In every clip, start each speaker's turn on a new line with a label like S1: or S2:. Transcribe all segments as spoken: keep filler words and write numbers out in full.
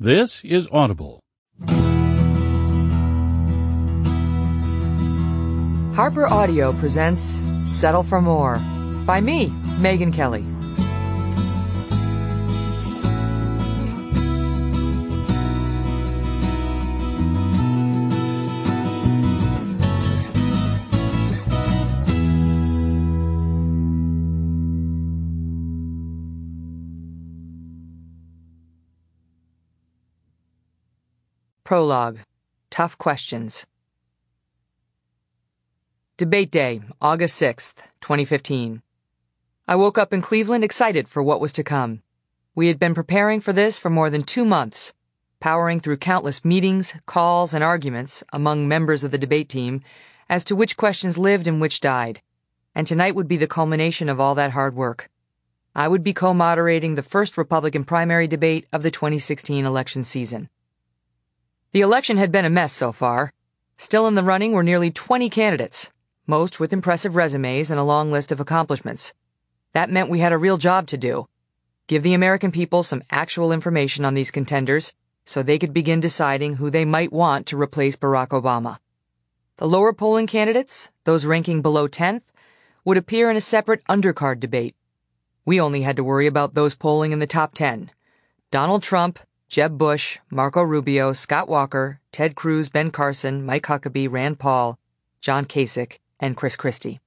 S1: This is Audible.
S2: Harper Audio presents Settle for More by me, Megyn Kelly. Prologue. Tough Questions. Debate Day, August sixth, twenty fifteen. I woke up in Cleveland excited for what was to come. We had been preparing for this for more than two months, powering through countless meetings, calls, and arguments among members of the debate team as to which questions lived and which died. And tonight would be the culmination of all that hard work. I would be co-moderating the first Republican primary debate of the twenty sixteen election season. The election had been a mess so far. Still in the running were nearly twenty candidates, most with impressive resumes and a long list of accomplishments. That meant we had a real job to do. Give the American people some actual information on these contenders so they could begin deciding who they might want to replace Barack Obama. The lower polling candidates, those ranking below tenth, would appear in a separate undercard debate. We only had to worry about those polling in the top ten. Donald Trump, Jeb Bush, Marco Rubio, Scott Walker, Ted Cruz, Ben Carson, Mike Huckabee, Rand Paul, John Kasich, and Chris Christie.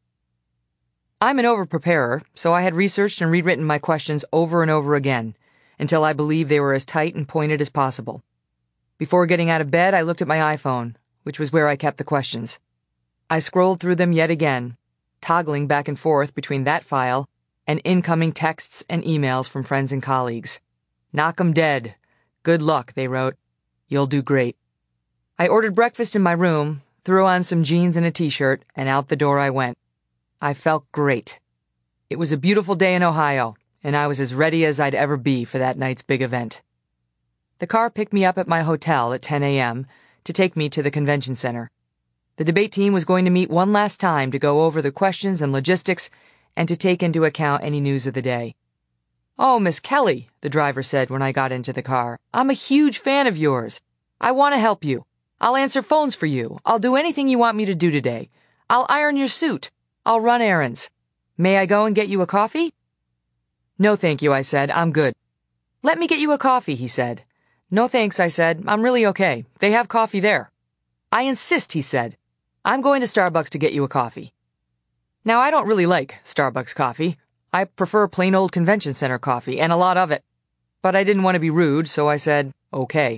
S2: I'm an over-preparer, so I had researched and rewritten my questions over and over again, until I believed they were as tight and pointed as possible. Before getting out of bed, I looked at my iPhone, which was where I kept the questions. I scrolled through them yet again, toggling back and forth between that file and incoming texts and emails from friends and colleagues. Knock 'em dead. Good luck, they wrote. You'll do great. I ordered breakfast in my room, threw on some jeans and a t-shirt, and out the door I went. I felt great. It was a beautiful day in Ohio, and I was as ready as I'd ever be for that night's big event. The car picked me up at my hotel at ten a.m. to take me to the convention center. The debate team was going to meet one last time to go over the questions and logistics and to take into account any news of the day. "Oh, Miss Kelly," the driver said when I got into the car, "I'm a huge fan of yours. I want to help you. I'll answer phones for you. I'll do anything you want me to do today. I'll iron your suit. I'll run errands. May I go and get you a coffee?" "No, thank you," I said. "I'm good." "Let me get you a coffee," he said. "No, thanks," I said. "I'm really okay. They have coffee there." "I insist," he said. "I'm going to Starbucks to get you a coffee." Now, I don't really like Starbucks coffee. I prefer plain old convention center coffee, and a lot of it. But I didn't want to be rude, so I said, okay.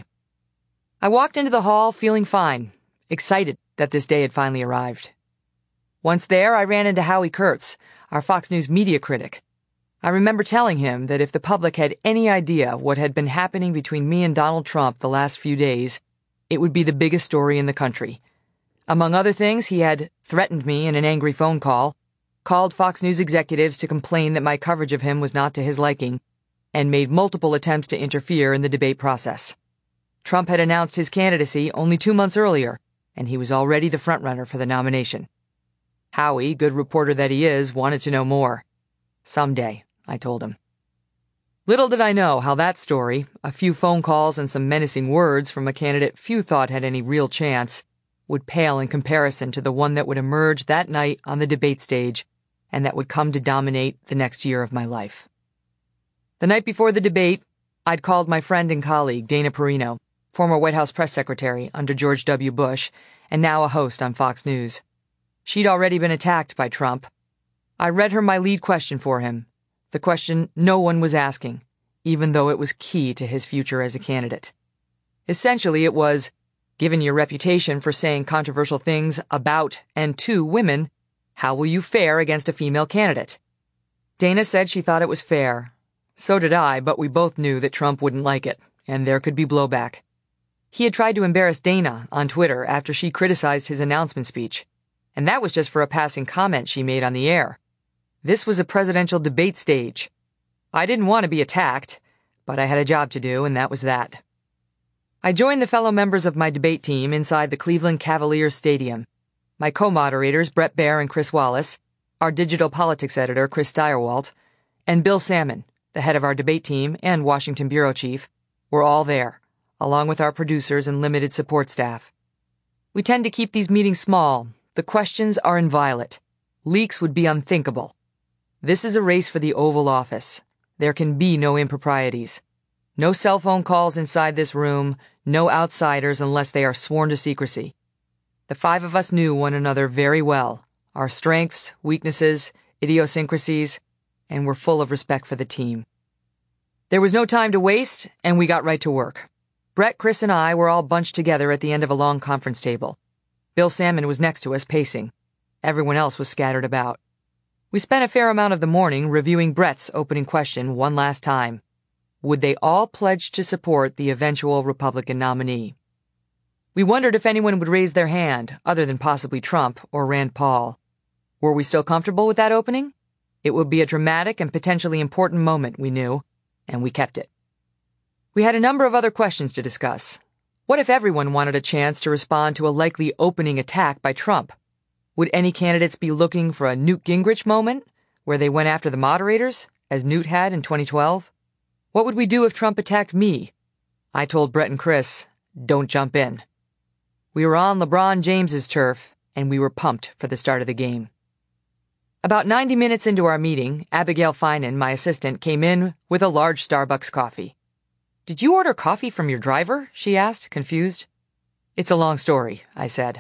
S2: I walked into the hall feeling fine, excited that this day had finally arrived. Once there, I ran into Howie Kurtz, our Fox News media critic. I remember telling him that if the public had any idea what had been happening between me and Donald Trump the last few days, it would be the biggest story in the country. Among other things, he had threatened me in an angry phone call, called Fox News executives to complain that my coverage of him was not to his liking, and made multiple attempts to interfere in the debate process. Trump had announced his candidacy only two months earlier, and he was already the frontrunner for the nomination. Howie, good reporter that he is, wanted to know more. Someday, I told him. Little did I know how that story, a few phone calls and some menacing words from a candidate few thought had any real chance, would pale in comparison to the one that would emerge that night on the debate stage and that would come to dominate the next year of my life. The night before the debate, I'd called my friend and colleague, Dana Perino, former White House press secretary under George W. Bush, and now a host on Fox News. She'd already been attacked by Trump. I read her my lead question for him, the question no one was asking, even though it was key to his future as a candidate. Essentially, it was, given your reputation for saying controversial things about and to women, how will you fare against a female candidate? Dana said she thought it was fair. So did I, but we both knew that Trump wouldn't like it, and there could be blowback. He had tried to embarrass Dana on Twitter after she criticized his announcement speech, and that was just for a passing comment she made on the air. This was a presidential debate stage. I didn't want to be attacked, but I had a job to do, and that was that. I joined the fellow members of my debate team inside the Cleveland Cavaliers Stadium. My co-moderators, Bret Baier and Chris Wallace, our digital politics editor, Chris Stirewalt, and Bill Salmon, the head of our debate team and Washington bureau chief, were all there, along with our producers and limited support staff. We tend to keep these meetings small. The questions are inviolate. Leaks would be unthinkable. This is a race for the Oval Office. There can be no improprieties. No cell phone calls inside this room, no outsiders unless they are sworn to secrecy. The five of us knew one another very well, our strengths, weaknesses, idiosyncrasies, and were full of respect for the team. There was no time to waste, and we got right to work. Brett, Chris, and I were all bunched together at the end of a long conference table. Bill Salmon was next to us, pacing. Everyone else was scattered about. We spent a fair amount of the morning reviewing Brett's opening question one last time. Would they all pledge to support the eventual Republican nominee? We wondered if anyone would raise their hand, other than possibly Trump or Rand Paul. Were we still comfortable with that opening? It would be a dramatic and potentially important moment, we knew, and we kept it. We had a number of other questions to discuss. What if everyone wanted a chance to respond to a likely opening attack by Trump? Would any candidates be looking for a Newt Gingrich moment, where they went after the moderators, as Newt had in twenty twelve? What would we do if Trump attacked me? I told Brett and Chris, don't jump in. We were on LeBron James's turf, and we were pumped for the start of the game. About ninety minutes into our meeting, Abigail Finan, my assistant, came in with a large Starbucks coffee. Did you order coffee from your driver? She asked, confused. It's a long story, I said.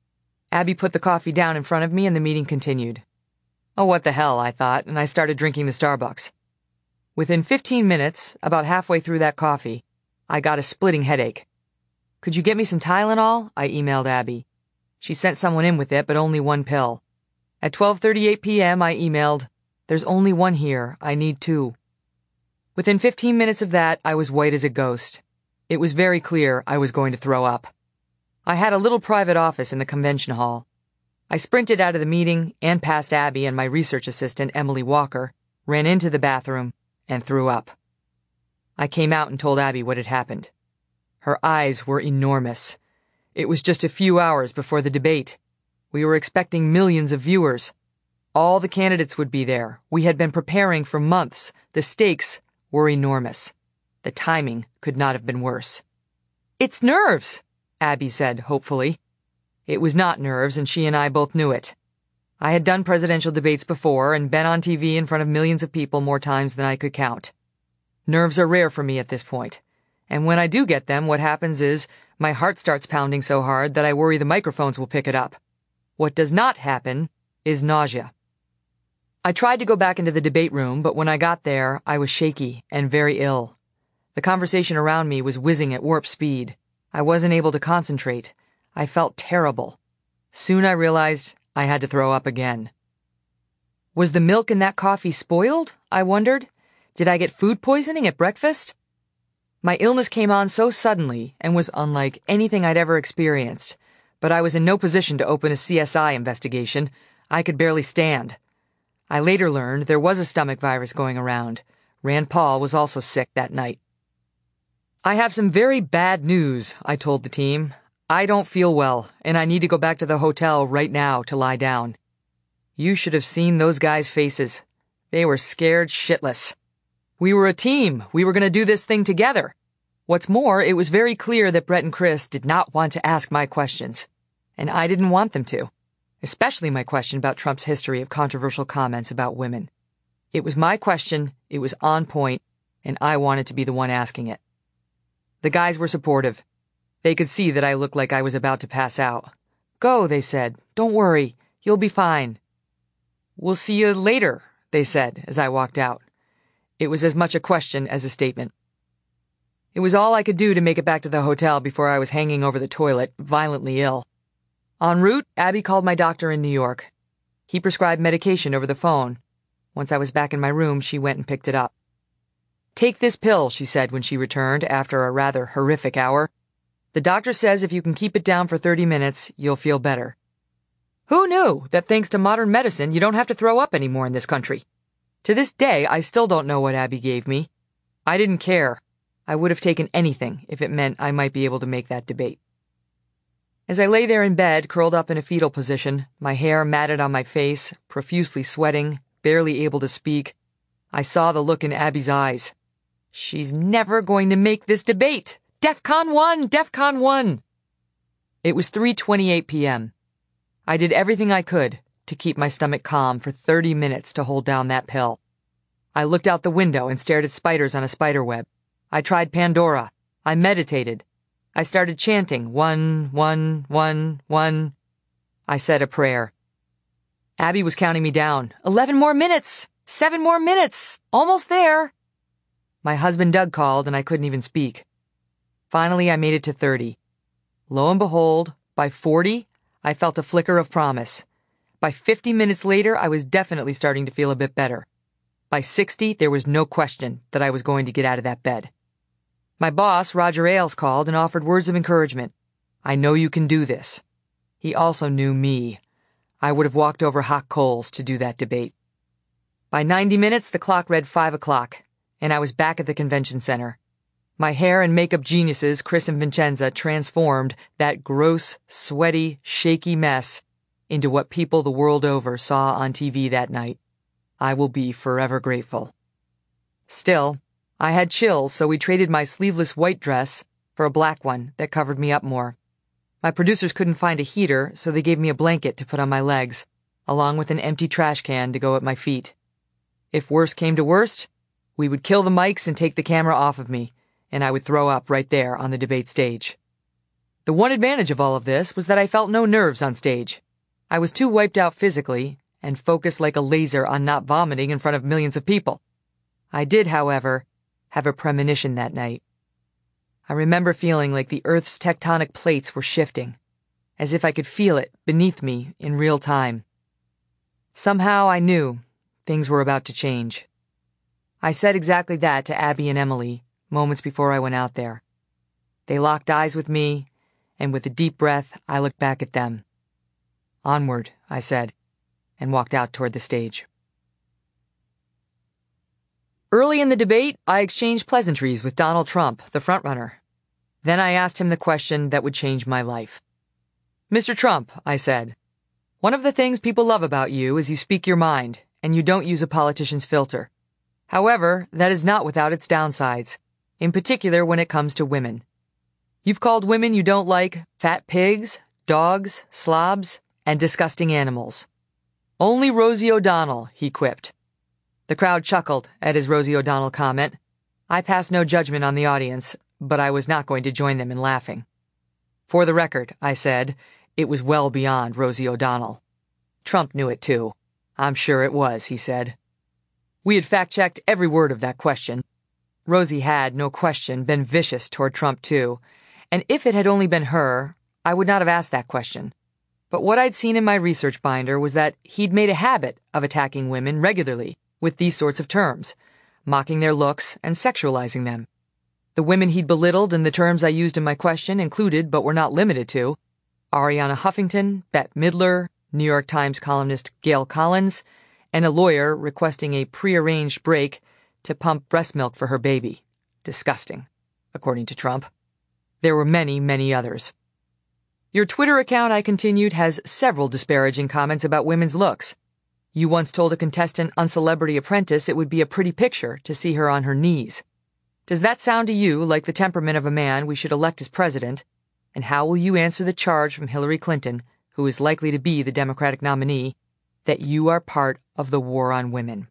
S2: Abby put the coffee down in front of me and the meeting continued. Oh, what the hell, I thought, and I started drinking the Starbucks. Within fifteen minutes, about halfway through that coffee, I got a splitting headache. Could you get me some Tylenol? I emailed Abby. She sent someone in with it, but only one pill. At twelve thirty-eight p.m., I emailed, there's only one here. I need two. Within fifteen minutes of that, I was white as a ghost. It was very clear I was going to throw up. I had a little private office in the convention hall. I sprinted out of the meeting and past Abby and my research assistant, Emily Walker, ran into the bathroom, and threw up. I came out and told Abby what had happened. Her eyes were enormous. It was just a few hours before the debate. We were expecting millions of viewers. All the candidates would be there. We had been preparing for months. The stakes were enormous. The timing could not have been worse. It's nerves, Abby said, hopefully. It was not nerves, and she and I both knew it. I had done presidential debates before and been on T V in front of millions of people more times than I could count. Nerves are rare for me at this point. And when I do get them, what happens is my heart starts pounding so hard that I worry the microphones will pick it up. What does not happen is nausea. I tried to go back into the debate room, but when I got there, I was shaky and very ill. The conversation around me was whizzing at warp speed. I wasn't able to concentrate. I felt terrible. Soon I realized I had to throw up again. Was the milk in that coffee spoiled? I wondered. Did I get food poisoning at breakfast? My illness came on so suddenly and was unlike anything I'd ever experienced, but I was in no position to open a C S I investigation. I could barely stand. I later learned there was a stomach virus going around. Rand Paul was also sick that night. I have some very bad news, I told the team. I don't feel well, and I need to go back to the hotel right now to lie down. You should have seen those guys' faces. They were scared shitless. We were a team. We were going to do this thing together. What's more, it was very clear that Brett and Chris did not want to ask my questions, and I didn't want them to, especially my question about Trump's history of controversial comments about women. It was my question, it was on point, and I wanted to be the one asking it. The guys were supportive. They could see that I looked like I was about to pass out. Go, they said. Don't worry. You'll be fine. We'll see you later, they said as I walked out. It was as much a question as a statement. It was all I could do to make it back to the hotel before I was hanging over the toilet, violently ill. En route, Abby called my doctor in New York. He prescribed medication over the phone. Once I was back in my room, she went and picked it up. Take this pill, she said when she returned after a rather horrific hour. The doctor says if you can keep it down for thirty minutes, you'll feel better. Who knew that thanks to modern medicine, you don't have to throw up anymore in this country? To this day, I still don't know what Abby gave me. I didn't care. I would have taken anything if it meant I might be able to make that debate. As I lay there in bed, curled up in a fetal position, my hair matted on my face, profusely sweating, barely able to speak, I saw the look in Abby's eyes. She's never going to make this debate. DEFCON one! DEFCON one! It was three twenty-eight p.m. I did everything I could to keep my stomach calm for thirty minutes to hold down that pill. I looked out the window and stared at spiders on a spider web. I tried Pandora. I meditated. I started chanting, one, one, one, one. I said a prayer. Abby was counting me down. Eleven more minutes! Seven more minutes! Almost there! My husband Doug called and I couldn't even speak. Finally, I made it to thirty. Lo and behold, by forty, I felt a flicker of promise. By fifty minutes later, I was definitely starting to feel a bit better. By sixty, there was no question that I was going to get out of that bed. My boss, Roger Ailes, called and offered words of encouragement. I know you can do this. He also knew me. I would have walked over hot coals to do that debate. By ninety minutes, the clock read five o'clock, and I was back at the convention center. My hair and makeup geniuses, Chris and Vincenza, transformed that gross, sweaty, shaky mess into what people the world over saw on T V that night. I will be forever grateful. Still, I had chills, so we traded my sleeveless white dress for a black one that covered me up more. My producers couldn't find a heater, so they gave me a blanket to put on my legs, along with an empty trash can to go at my feet. If worst came to worst, we would kill the mics and take the camera off of me, and I would throw up right there on the debate stage. The one advantage of all of this was that I felt no nerves on stage. I was too wiped out physically and focused like a laser on not vomiting in front of millions of people. I did, however, have a premonition that night. I remember feeling like the Earth's tectonic plates were shifting, as if I could feel it beneath me in real time. Somehow I knew things were about to change. I said exactly that to Abby and Emily moments before I went out there. They locked eyes with me, and with a deep breath, I looked back at them. Onward, I said, and walked out toward the stage. Early in the debate, I exchanged pleasantries with Donald Trump, the frontrunner. Then I asked him the question that would change my life. Mister Trump, I said, one of the things people love about you is you speak your mind, and you don't use a politician's filter. However, that is not without its downsides, in particular when it comes to women. You've called women you don't like fat pigs, dogs, slobs, and disgusting animals. Only Rosie O'Donnell, he quipped. The crowd chuckled at his Rosie O'Donnell comment. I passed no judgment on the audience, but I was not going to join them in laughing. For the record, I said, it was well beyond Rosie O'Donnell. Trump knew it too. I'm sure it was, he said. We had fact-checked every word of that question. Rosie had, no question, been vicious toward Trump too, and if it had only been her, I would not have asked that question. But what I'd seen in my research binder was that he'd made a habit of attacking women regularly with these sorts of terms, mocking their looks and sexualizing them. The women he'd belittled in the terms I used in my question included, but were not limited to, Ariana Huffington, Bette Midler, New York Times columnist Gail Collins, and a lawyer requesting a prearranged break to pump breast milk for her baby. Disgusting, according to Trump. There were many, many others. Your Twitter account, I continued, has several disparaging comments about women's looks. You once told a contestant on Celebrity Apprentice it would be a pretty picture to see her on her knees. Does that sound to you like the temperament of a man we should elect as president? And how will you answer the charge from Hillary Clinton, who is likely to be the Democratic nominee, that you are part of the war on women?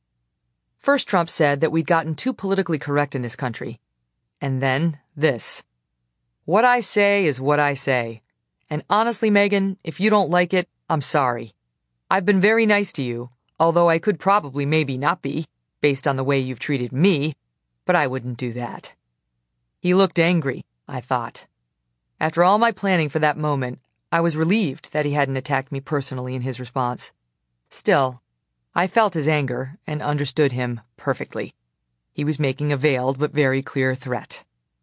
S2: First, Trump said that we'd gotten too politically correct in this country. And then this. What I say is what I say. And honestly, Megan, if you don't like it, I'm sorry. I've been very nice to you, although I could probably maybe not be, based on the way you've treated me, but I wouldn't do that. He looked angry, I thought. After all my planning for that moment, I was relieved that he hadn't attacked me personally in his response. Still, I felt his anger and understood him perfectly. He was making a veiled but very clear threat.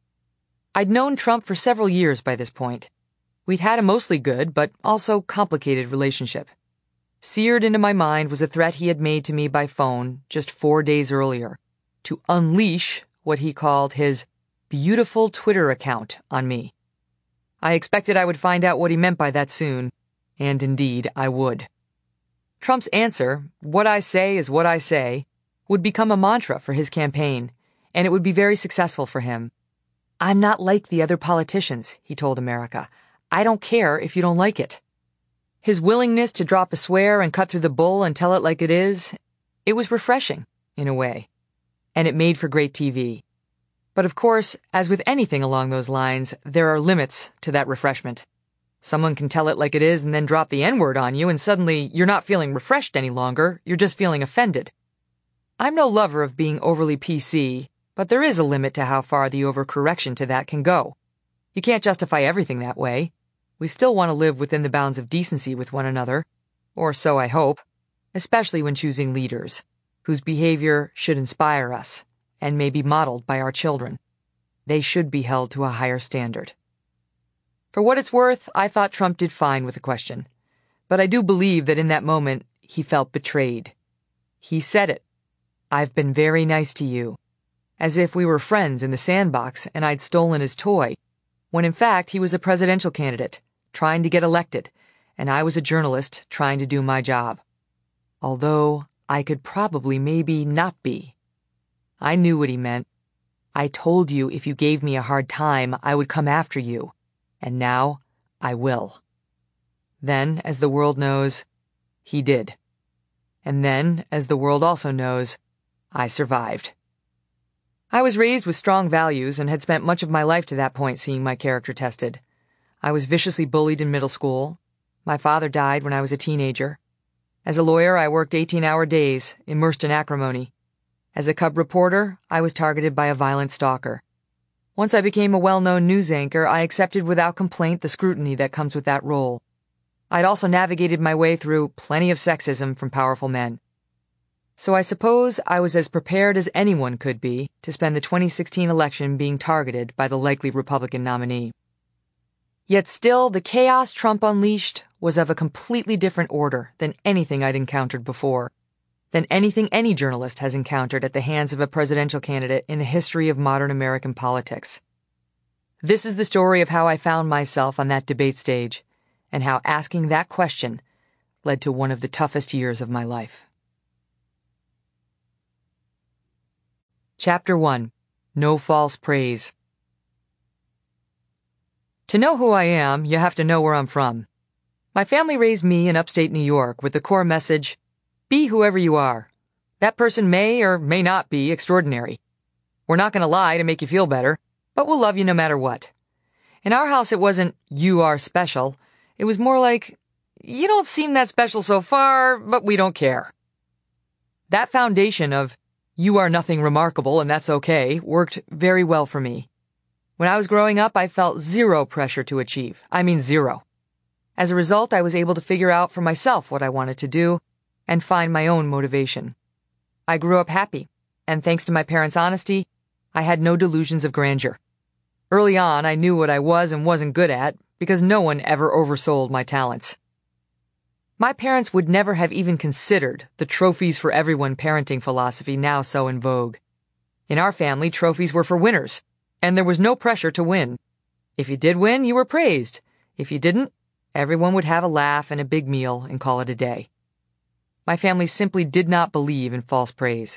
S2: I'd known Trump for several years by this point. We'd had a mostly good but also complicated relationship. Seared into my mind was a threat he had made to me by phone just four days earlier, to unleash what he called his beautiful Twitter account on me. I expected I would find out what he meant by that soon, and indeed I would. Trump's answer, what I say is what I say, would become a mantra for his campaign, and it would be very successful for him. "I'm not like the other politicians," he told America. "I don't care if you don't like it." His willingness to drop a swear and cut through the bull and tell it like it is, it was refreshing, in a way. And it made for great T V. But of course, as with anything along those lines, there are limits to that refreshment. Someone can tell it like it is and then drop the N-word on you, and suddenly you're not feeling refreshed any longer, you're just feeling offended. I'm no lover of being overly P C, but there is a limit to how far the overcorrection to that can go. You can't justify everything that way. We still want to live within the bounds of decency with one another, or so I hope, especially when choosing leaders, whose behavior should inspire us, and may be modeled by our children. They should be held to a higher standard. For what it's worth, I thought Trump did fine with the question. But I do believe that in that moment, he felt betrayed. He said it. "I've been very nice to you." As if we were friends in the sandbox and I'd stolen his toy, when in fact he was a presidential candidate, trying to get elected, and I was a journalist trying to do my job. Although I could probably maybe not be. I knew what he meant. I told you if you gave me a hard time, I would come after you. And now, I will. Then, as the world knows, he did. And then, as the world also knows, I survived. I was raised with strong values and had spent much of my life to that point seeing my character tested. I was viciously bullied in middle school. My father died when I was a teenager. As a lawyer, I worked eighteen-hour days, immersed in acrimony. As a cub reporter, I was targeted by a violent stalker. Once I became a well-known news anchor, I accepted without complaint the scrutiny that comes with that role. I'd also navigated my way through plenty of sexism from powerful men. So I suppose I was as prepared as anyone could be to spend the twenty sixteen election being targeted by the likely Republican nominee. Yet still, the chaos Trump unleashed was of a completely different order than anything I'd encountered before. Than anything any journalist has encountered at the hands of a presidential candidate in the history of modern American politics. This is the story of how I found myself on that debate stage, and how asking that question led to one of the toughest years of my life. Chapter one. No False Praise. To know who I am, you have to know where I'm from. My family raised me in upstate New York with the core message, be whoever you are. That person may or may not be extraordinary. We're not going to lie to make you feel better, but we'll love you no matter what. In our house, it wasn't, you are special. It was more like, you don't seem that special so far, but we don't care. That foundation of, you are nothing remarkable and that's okay, worked very well for me. When I was growing up, I felt zero pressure to achieve. I mean zero. As a result, I was able to figure out for myself what I wanted to do, and find my own motivation. I grew up happy, and thanks to my parents' honesty, I had no delusions of grandeur. Early on, I knew what I was and wasn't good at, because no one ever oversold my talents. My parents would never have even considered the trophies for everyone parenting philosophy now so in vogue. In our family, trophies were for winners, and there was no pressure to win. If you did win, you were praised. If you didn't, everyone would have a laugh and a big meal and call it a day. My family simply did not believe in false praise.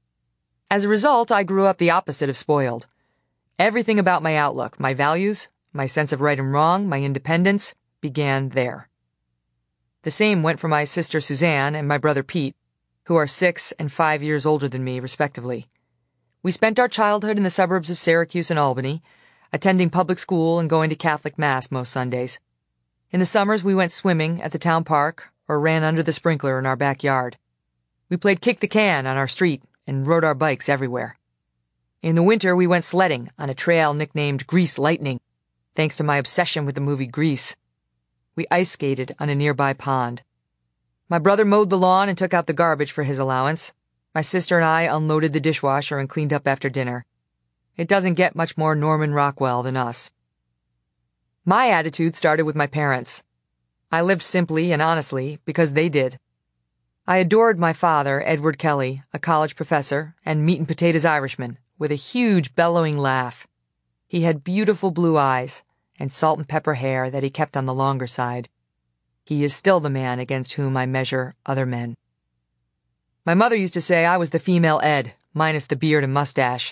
S2: As a result, I grew up the opposite of spoiled. Everything about my outlook, my values, my sense of right and wrong, my independence, began there. The same went for my sister Suzanne and my brother Pete, who are six and five years older than me, respectively. We spent our childhood in the suburbs of Syracuse and Albany, attending public school and going to Catholic Mass most Sundays. In the summers, we went swimming at the town park or ran under the sprinkler in our backyard. We played kick the can on our street and rode our bikes everywhere. In the winter, we went sledding on a trail nicknamed Grease Lightning, thanks to my obsession with the movie Grease. We ice skated on a nearby pond. My brother mowed the lawn and took out the garbage for his allowance. My sister and I unloaded the dishwasher and cleaned up after dinner. It doesn't get much more Norman Rockwell than us. My attitude started with my parents. I lived simply and honestly because they did. I adored my father, Edward Kelly, a college professor and meat and potatoes Irishman, with a huge bellowing laugh. He had beautiful blue eyes and salt and pepper hair that he kept on the longer side. He is still the man against whom I measure other men. My mother used to say I was the female Ed, minus the beard and mustache,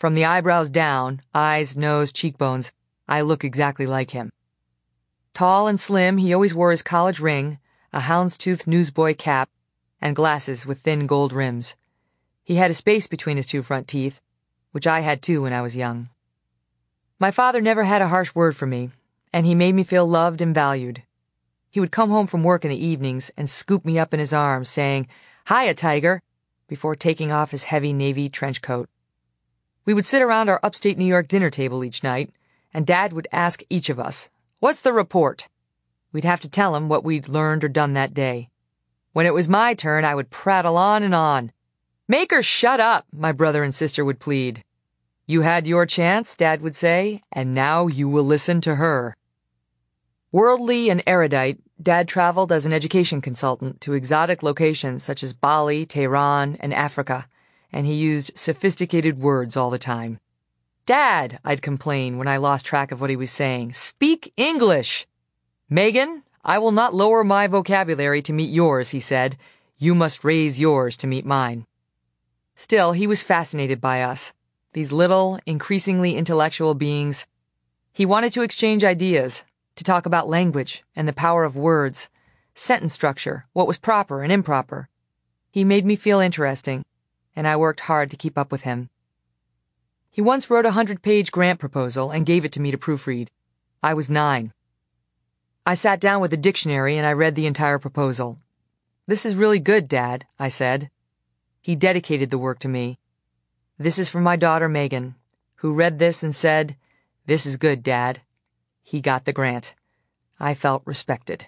S2: From the eyebrows down, eyes, nose, cheekbones, I look exactly like him. Tall and slim, he always wore his college ring, a houndstooth newsboy cap, and glasses with thin gold rims. He had a space between his two front teeth, which I had too when I was young. My father never had a harsh word for me, and he made me feel loved and valued. He would come home from work in the evenings and scoop me up in his arms, saying, "Hiya, Tiger," before taking off his heavy navy trench coat. We would sit around our upstate New York dinner table each night, and Dad would ask each of us, "What's the report?" We'd have to tell him what we'd learned or done that day. When it was my turn, I would prattle on and on. "Make her shut up," my brother and sister would plead. "You had your chance," Dad would say, "and now you will listen to her." Worldly and erudite, Dad traveled as an education consultant to exotic locations such as Bali, Tehran, and Africa, and he used sophisticated words all the time. "Dad," I'd complain when I lost track of what he was saying, "speak English." "Megan, I will not lower my vocabulary to meet yours," he said. "You must raise yours to meet mine." Still, he was fascinated by us, these little, increasingly intellectual beings. He wanted to exchange ideas, to talk about language and the power of words, sentence structure, what was proper and improper. He made me feel interesting, and I worked hard to keep up with him. He once wrote a hundred-page grant proposal and gave it to me to proofread. I was nine. I sat down with a dictionary and I read the entire proposal. "This is really good, Dad," I said. He dedicated the work to me. "This is for my daughter Megan, who read this and said, 'This is good, Dad.'" He got the grant. I felt respected.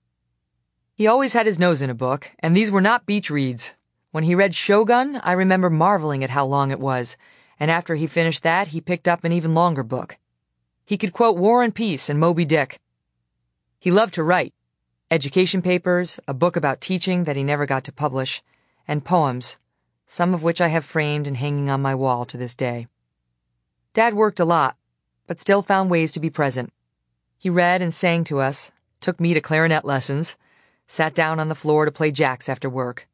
S2: He always had his nose in a book, and these were not beach reads. When he read Shogun, I remember marveling at how long it was, and after he finished that, he picked up an even longer book. He could quote War and Peace and Moby Dick. He loved to write. Education papers, a book about teaching that he never got to publish, and poems, some of which I have framed and hanging on my wall to this day. Dad worked a lot, but still found ways to be present. He read and sang to us, took me to clarinet lessons, sat down on the floor to play jacks after work.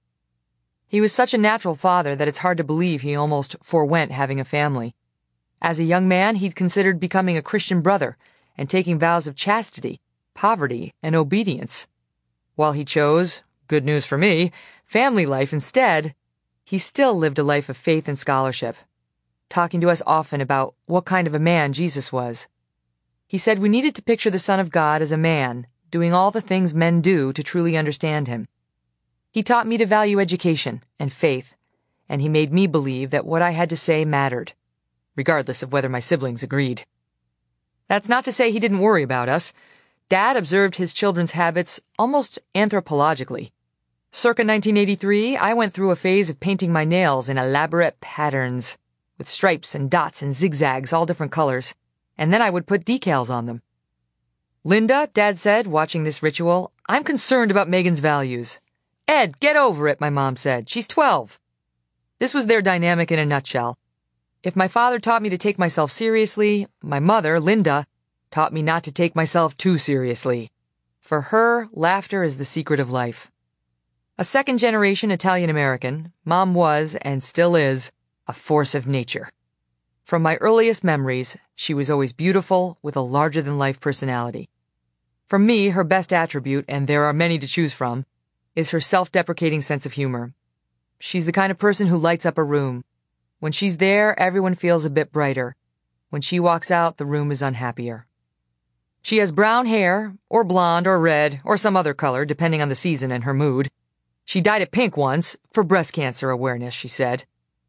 S2: He was such a natural father that it's hard to believe he almost forewent having a family. As a young man, he'd considered becoming a Christian brother and taking vows of chastity, poverty, and obedience. While he chose, good news for me, family life instead, he still lived a life of faith and scholarship, talking to us often about what kind of a man Jesus was. He said we needed to picture the Son of God as a man, doing all the things men do to truly understand him. He taught me to value education and faith, and he made me believe that what I had to say mattered, regardless of whether my siblings agreed. That's not to say he didn't worry about us. Dad observed his children's habits almost anthropologically. Circa nineteen eighty-three, I went through a phase of painting my nails in elaborate patterns, with stripes and dots and zigzags, all different colors, and then I would put decals on them. "Linda," Dad said, watching this ritual, "I'm concerned about Megan's values." "Ed, get over it," my mom said. "She's twelve. This was their dynamic in a nutshell. If my father taught me to take myself seriously, my mother, Linda, taught me not to take myself too seriously. For her, laughter is the secret of life. A second-generation Italian-American, Mom was, and still is, a force of nature. From my earliest memories, she was always beautiful, with a larger-than-life personality. For me, her best attribute, and there are many to choose from, is her self-deprecating sense of humor. She's the kind of person who lights up a room. When she's there, everyone feels a bit brighter. When she walks out, the room is unhappier. She has brown hair, or blonde, or red, or some other color, depending on the season and her mood. She dyed it pink once, for breast cancer awareness, she said.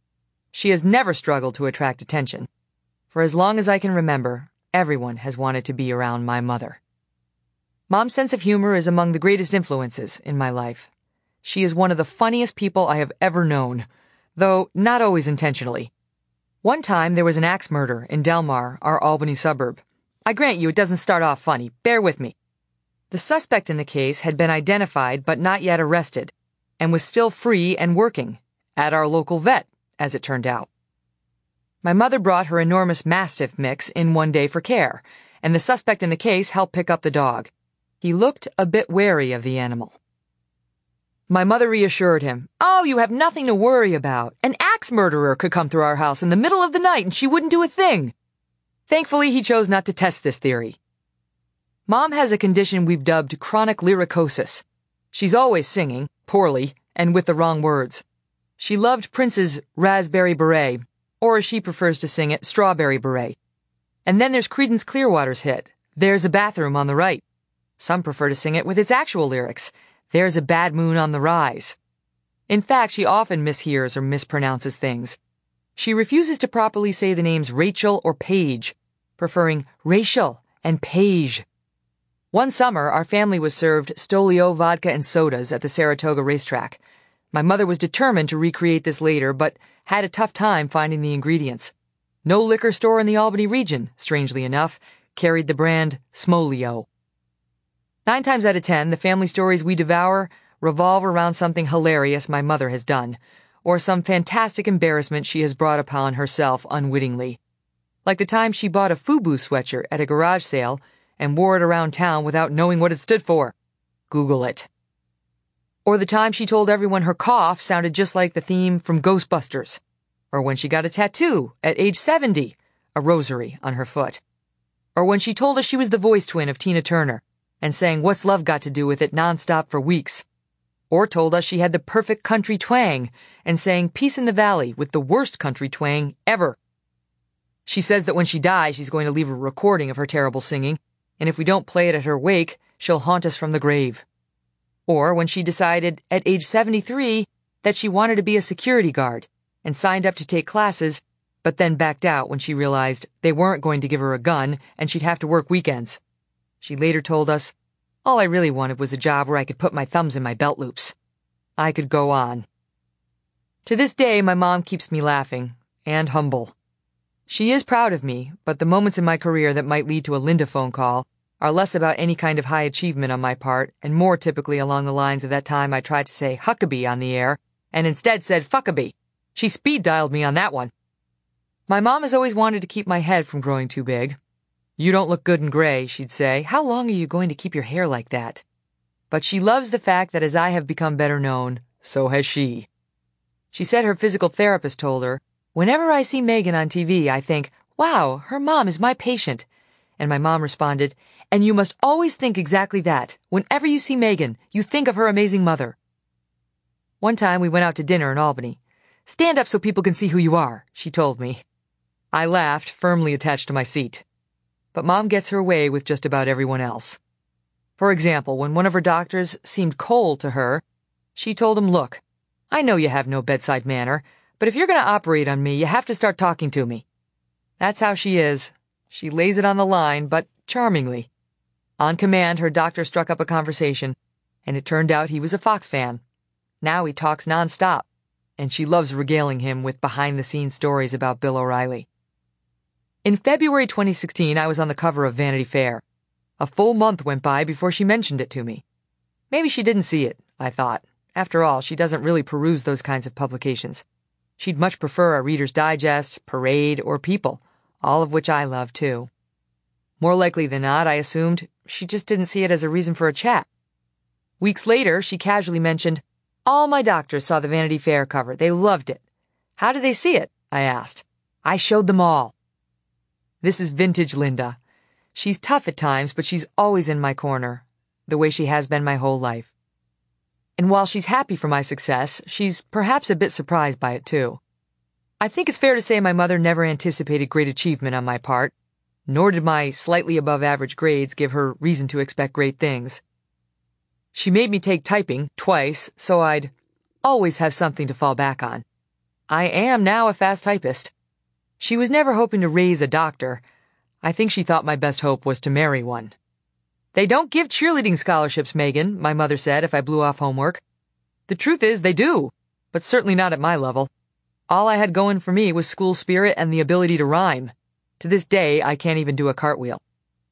S2: She has never struggled to attract attention. For as long as I can remember, everyone has wanted to be around my mother. Mom's sense of humor is among the greatest influences in my life. She is one of the funniest people I have ever known, though not always intentionally. One time there was an axe murder in Delmar, our Albany suburb. I grant you it doesn't start off funny. Bear with me. The suspect in the case had been identified but not yet arrested, and was still free and working, at our local vet, as it turned out. My mother brought her enormous Mastiff mix in one day for care, and the suspect in the case helped pick up the dog. He looked a bit wary of the animal. My mother reassured him. Oh, you have nothing to worry about. An axe murderer could come through our house in the middle of the night and she wouldn't do a thing. Thankfully, he chose not to test this theory. Mom has a condition we've dubbed chronic lyricosis. She's always singing, poorly, and with the wrong words. She loved Prince's Raspberry Beret, or as she prefers to sing it, Strawberry Beret. And then there's Creedence Clearwater's hit, There's a Bathroom on the Right. Some prefer to sing it with its actual lyrics, There's a Bad Moon on the Rise. In fact, she often mishears or mispronounces things. She refuses to properly say the names Rachel or Paige, preferring Rachel and Paige. One summer, our family was served Stolio vodka and sodas at the Saratoga racetrack. My mother was determined to recreate this later, but had a tough time finding the ingredients. No liquor store in the Albany region, strangely enough, carried the brand Smolio. Nine times out of ten, the family stories we devour revolve around something hilarious my mother has done, or some fantastic embarrassment she has brought upon herself unwittingly. Like the time she bought a FUBU sweatshirt at a garage sale and wore it around town without knowing what it stood for. Google it. Or the time she told everyone her cough sounded just like the theme from Ghostbusters. Or when she got a tattoo at age seventy, a rosary on her foot. Or when she told us she was the voice twin of Tina Turner and sang What's Love Got to Do With It nonstop for weeks. Or told us she had the perfect country twang and sang Peace in the Valley with the worst country twang ever. She says that when she dies, she's going to leave a recording of her terrible singing, and if we don't play it at her wake, she'll haunt us from the grave. Or when she decided at age seventy-three that she wanted to be a security guard and signed up to take classes, but then backed out when she realized they weren't going to give her a gun and she'd have to work weekends. She later told us, all I really wanted was a job where I could put my thumbs in my belt loops. I could go on. To this day, my mom keeps me laughing and humble. She is proud of me, but the moments in my career that might lead to a Linda phone call are less about any kind of high achievement on my part and more typically along the lines of that time I tried to say Huckabee on the air and instead said Fuckabee. She speed dialed me on that one. My mom has always wanted to keep my head from growing too big. You don't look good in gray, she'd say. How long are you going to keep your hair like that? But she loves the fact that as I have become better known, so has she. She said her physical therapist told her, whenever I see Megan on T V, I think, wow, her mom is my patient. And my mom responded, and you must always think exactly that. Whenever you see Megan, you think of her amazing mother. One time we went out to dinner in Albany. Stand up so people can see who you are, she told me. I laughed, firmly attached to my seat. But Mom gets her way with just about everyone else. For example, when one of her doctors seemed cold to her, she told him, look, I know you have no bedside manner, but if you're going to operate on me, you have to start talking to me. That's how she is. She lays it on the line, but charmingly. On command, her doctor struck up a conversation, and it turned out he was a Fox fan. Now he talks nonstop, and she loves regaling him with behind-the-scenes stories about Bill O'Reilly. In February twenty sixteen, I was on the cover of Vanity Fair. A full month went by before she mentioned it to me. Maybe she didn't see it, I thought. After all, she doesn't really peruse those kinds of publications. She'd much prefer a Reader's Digest, Parade, or People, all of which I love, too. More likely than not, I assumed she just didn't see it as a reason for a chat. Weeks later, she casually mentioned, all my doctors saw the Vanity Fair cover. They loved it. How did they see it? I asked. I showed them all. This is vintage Linda. She's tough at times, but she's always in my corner, the way she has been my whole life. And while she's happy for my success, she's perhaps a bit surprised by it, too. I think it's fair to say my mother never anticipated great achievement on my part, nor did my slightly above average grades give her reason to expect great things. She made me take typing twice, so I'd always have something to fall back on. I am now a fast typist. She was never hoping to raise a doctor. I think she thought my best hope was to marry one. They don't give cheerleading scholarships, Megan, my mother said if I blew off homework. The truth is they do, but certainly not at my level. All I had going for me was school spirit and the ability to rhyme. To this day, I can't even do a cartwheel.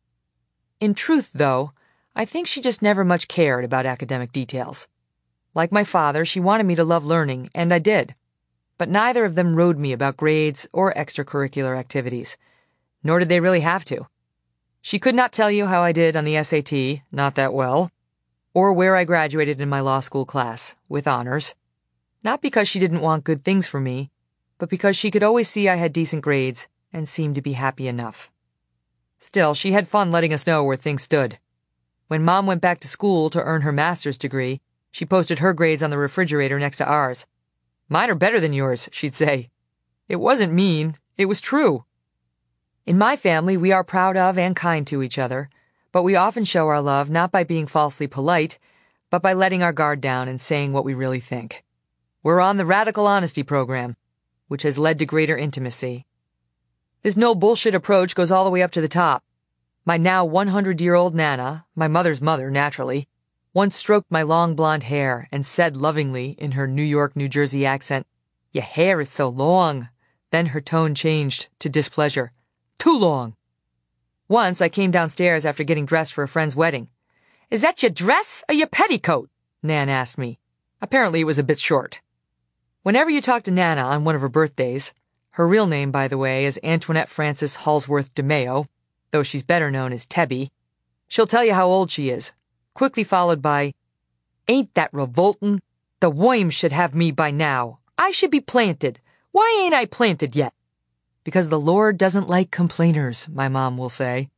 S2: In truth, though, I think she just never much cared about academic details. Like my father, she wanted me to love learning, and I did. But neither of them rode me about grades or extracurricular activities. Nor did they really have to. She could not tell you how I did on the S A T, not that well. or where I graduated in my law school class, with honors. Not because she didn't want good things for me, but because she could always see I had decent grades and seemed to be happy enough. Still, she had fun letting us know where things stood. When Mom went back to school to earn her master's degree, she posted her grades on the refrigerator next to ours. "Mine are better than yours," she'd say. It wasn't mean, it was true. In my family, we are proud of and kind to each other, but we often show our love not by being falsely polite, but by letting our guard down and saying what we really think. We're on the Radical Honesty program, which has led to greater intimacy. This no bullshit approach goes all the way up to the top. My now hundred-year-old Nana, my mother's mother, naturally, once stroked my long blonde hair and said lovingly in her New York, New Jersey accent, "Your hair is so long." Then her tone changed to displeasure. "Too long." Once I came downstairs after getting dressed for a friend's wedding. "Is that your dress or your petticoat?" Nan asked me. Apparently it was a bit short. Whenever you talk to Nana on one of her birthdays, her real name, by the way, is Antoinette Frances Halsworth DeMeo, though she's better known as Tebby, she'll tell you how old she is, quickly followed by, "Ain't that revoltin'? The worms should have me by now. I should be planted. Why ain't I planted yet?" "Because the Lord doesn't like complainers," my mom will say.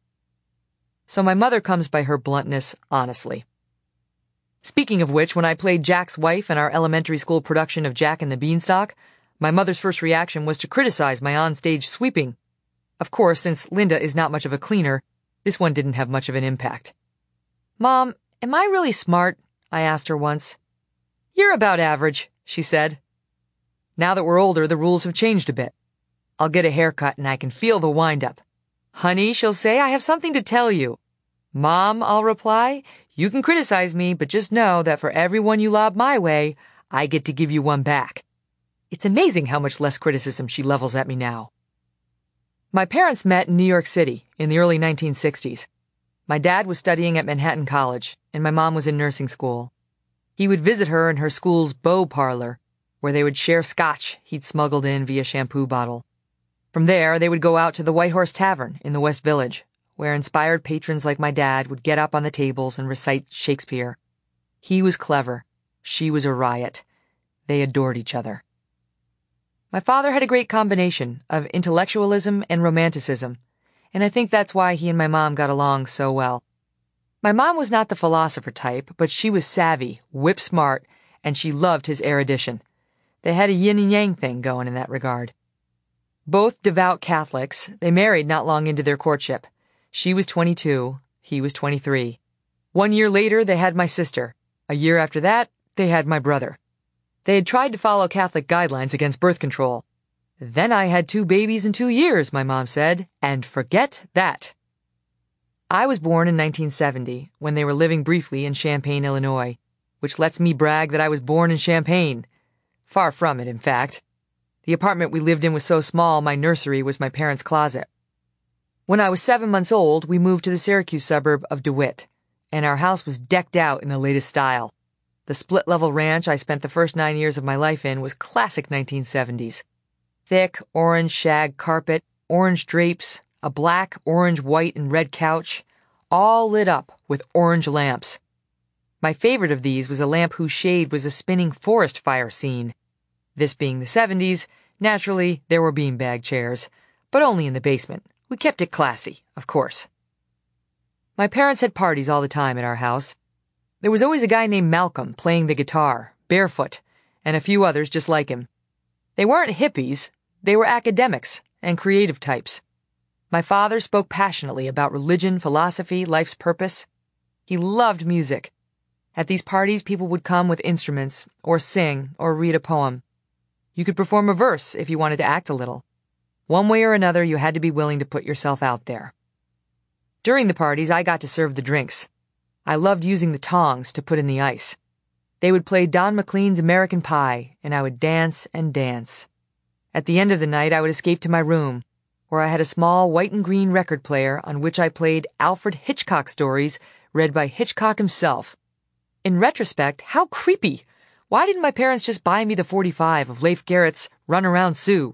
S2: So my mother comes by her bluntness honestly. Speaking of which, when I played Jack's wife in our elementary school production of Jack and the Beanstalk, my mother's first reaction was to criticize my onstage sweeping. Of course, since Linda is not much of a cleaner, this one didn't have much of an impact. "Mom, am I really smart?" I asked her once. "You're about average," she said. Now that we're older, the rules have changed a bit. I'll get a haircut and I can feel the wind-up. "Honey," she'll say, "I have something to tell you." "Mom," I'll reply, "you can criticize me, but just know that for every one you lob my way, I get to give you one back." It's amazing how much less criticism she levels at me now. My parents met in New York City in the early nineteen sixties. My dad was studying at Manhattan College, and my mom was in nursing school. He would visit her in her school's beau parlor, where they would share scotch he'd smuggled in via shampoo bottle. From there, they would go out to the White Horse Tavern in the West Village, where inspired patrons like my dad would get up on the tables and recite Shakespeare. He was clever. She was a riot. They adored each other. My father had a great combination of intellectualism and romanticism, and I think that's why he and my mom got along so well. My mom was not the philosopher type, but she was savvy, whip-smart, and she loved his erudition. They had a yin and yang thing going in that regard. Both devout Catholics, they married not long into their courtship. She was twenty-two, he was twenty-three. One year later, they had my sister. A year after that, they had my brother. They had tried to follow Catholic guidelines against birth control. "Then I had two babies in two years, my mom said, and forget that." I was born in nineteen seventy, when they were living briefly in Champaign, Illinois, which lets me brag that I was born in Champaign. Far from it, in fact. The apartment we lived in was so small, my nursery was my parents' closet. When I was seven months old, we moved to the Syracuse suburb of DeWitt, and our house was decked out in the latest style. The split-level ranch I spent the first nine years of my life in was classic nineteen seventies. Thick, orange shag carpet, orange drapes, a black, orange, white, and red couch, all lit up with orange lamps. My favorite of these was a lamp whose shade was a spinning forest fire scene. This being the seventies, naturally, there were beanbag chairs, but only in the basement. We kept it classy, of course. My parents had parties all the time at our house. There was always a guy named Malcolm playing the guitar, barefoot, and a few others just like him. They weren't hippies, they were academics and creative types. My father spoke passionately about religion, philosophy, life's purpose. He loved music. At these parties, people would come with instruments, or sing, or read a poem. You could perform a verse if you wanted to act a little. One way or another, you had to be willing to put yourself out there. During the parties, I got to serve the drinks. I loved using the tongs to put in the ice. They would play Don McLean's American Pie, and I would dance and dance. At the end of the night, I would escape to my room, where I had a small white and green record player on which I played Alfred Hitchcock stories read by Hitchcock himself. In retrospect, how creepy! Why didn't my parents just buy me the forty-five of Leif Garrett's Run Around Sue?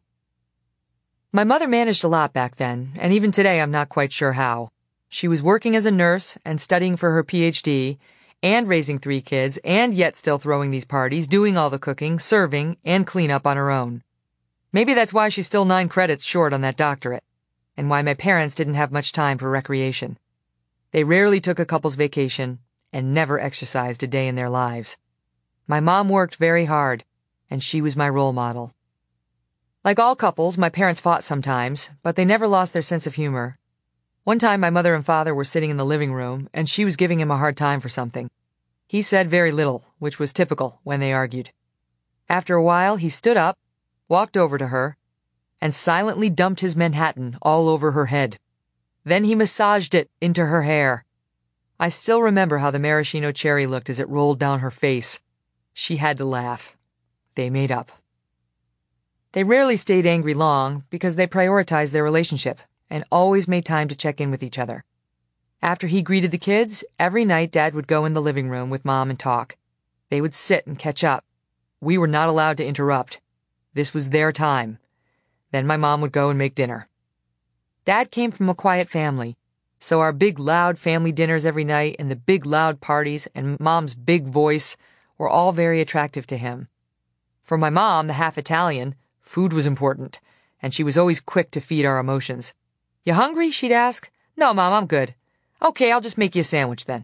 S2: My mother managed a lot back then, and even today I'm not quite sure how. She was working as a nurse and studying for her P H D, and raising three kids, and yet still throwing these parties, doing all the cooking, serving, and cleanup on her own. Maybe that's why she's still nine credits short on that doctorate, and why my parents didn't have much time for recreation. They rarely took a couple's vacation, and never exercised a day in their lives. My mom worked very hard, and she was my role model. Like all couples, my parents fought sometimes, but they never lost their sense of humor. One time my mother and father were sitting in the living room, and she was giving him a hard time for something. He said very little, which was typical when they argued. After a while, he stood up, walked over to her, and silently dumped his Manhattan all over her head. Then he massaged it into her hair. I still remember how the maraschino cherry looked as it rolled down her face. She had to laugh. They made up. They rarely stayed angry long because they prioritized their relationship and always made time to check in with each other. After he greeted the kids, every night Dad would go in the living room with Mom and talk. They would sit and catch up. We were not allowed to interrupt. This was their time. Then my mom would go and make dinner. Dad came from a quiet family, so our big loud family dinners every night and the big loud parties and Mom's big voice were all very attractive to him. For my mom, the half-Italian, food was important, and she was always quick to feed our emotions. "You hungry?" she'd ask. "No, Mom, I'm good." "Okay, I'll just make you a sandwich then."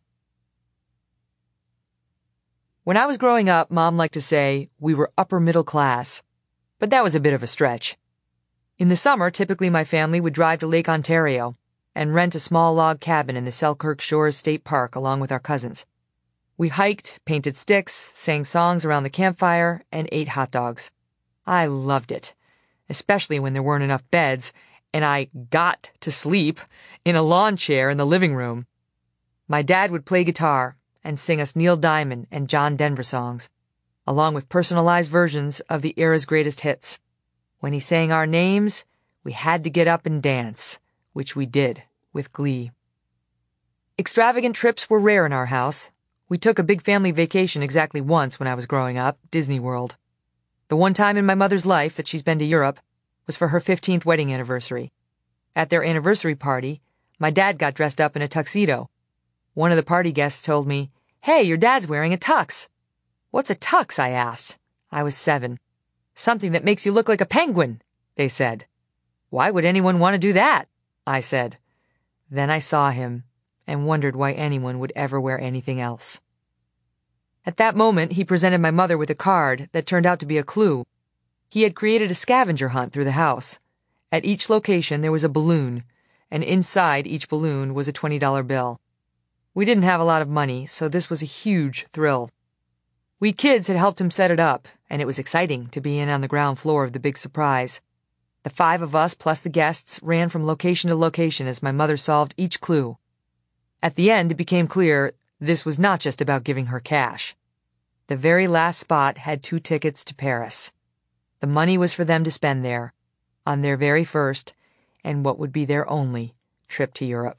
S2: When I was growing up, Mom liked to say we were upper middle class, but that was a bit of a stretch. In the summer, typically my family would drive to Lake Ontario and rent a small log cabin in the Selkirk Shores State Park along with our cousins. We hiked, painted sticks, sang songs around the campfire, and ate hot dogs. I loved it, especially when there weren't enough beds, and I got to sleep in a lawn chair in the living room. My dad would play guitar and sing us Neil Diamond and John Denver songs, along with personalized versions of the era's greatest hits. When he sang our names, we had to get up and dance, which we did with glee. Extravagant trips were rare in our house. We took a big family vacation exactly once when I was growing up, Disney World. The one time in my mother's life that she's been to Europe was for her fifteenth wedding anniversary. At their anniversary party, my dad got dressed up in a tuxedo. One of the party guests told me, "Hey, your dad's wearing a tux." "What's a tux?" I asked. I was seven. "Something that makes you look like a penguin," they said. "Why would anyone want to do that?" I said. Then I saw him and wondered why anyone would ever wear anything else. At that moment, he presented my mother with a card that turned out to be a clue. He had created a scavenger hunt through the house. At each location, there was a balloon, and inside each balloon was a twenty dollar bill. We didn't have a lot of money, so this was a huge thrill. We kids had helped him set it up, and it was exciting to be in on the ground floor of the big surprise. The five of us plus the guests ran from location to location as my mother solved each clue. At the end, it became clear this was not just about giving her cash. The very last spot had two tickets to Paris. The money was for them to spend there, on their very first, and what would be their only, trip to Europe.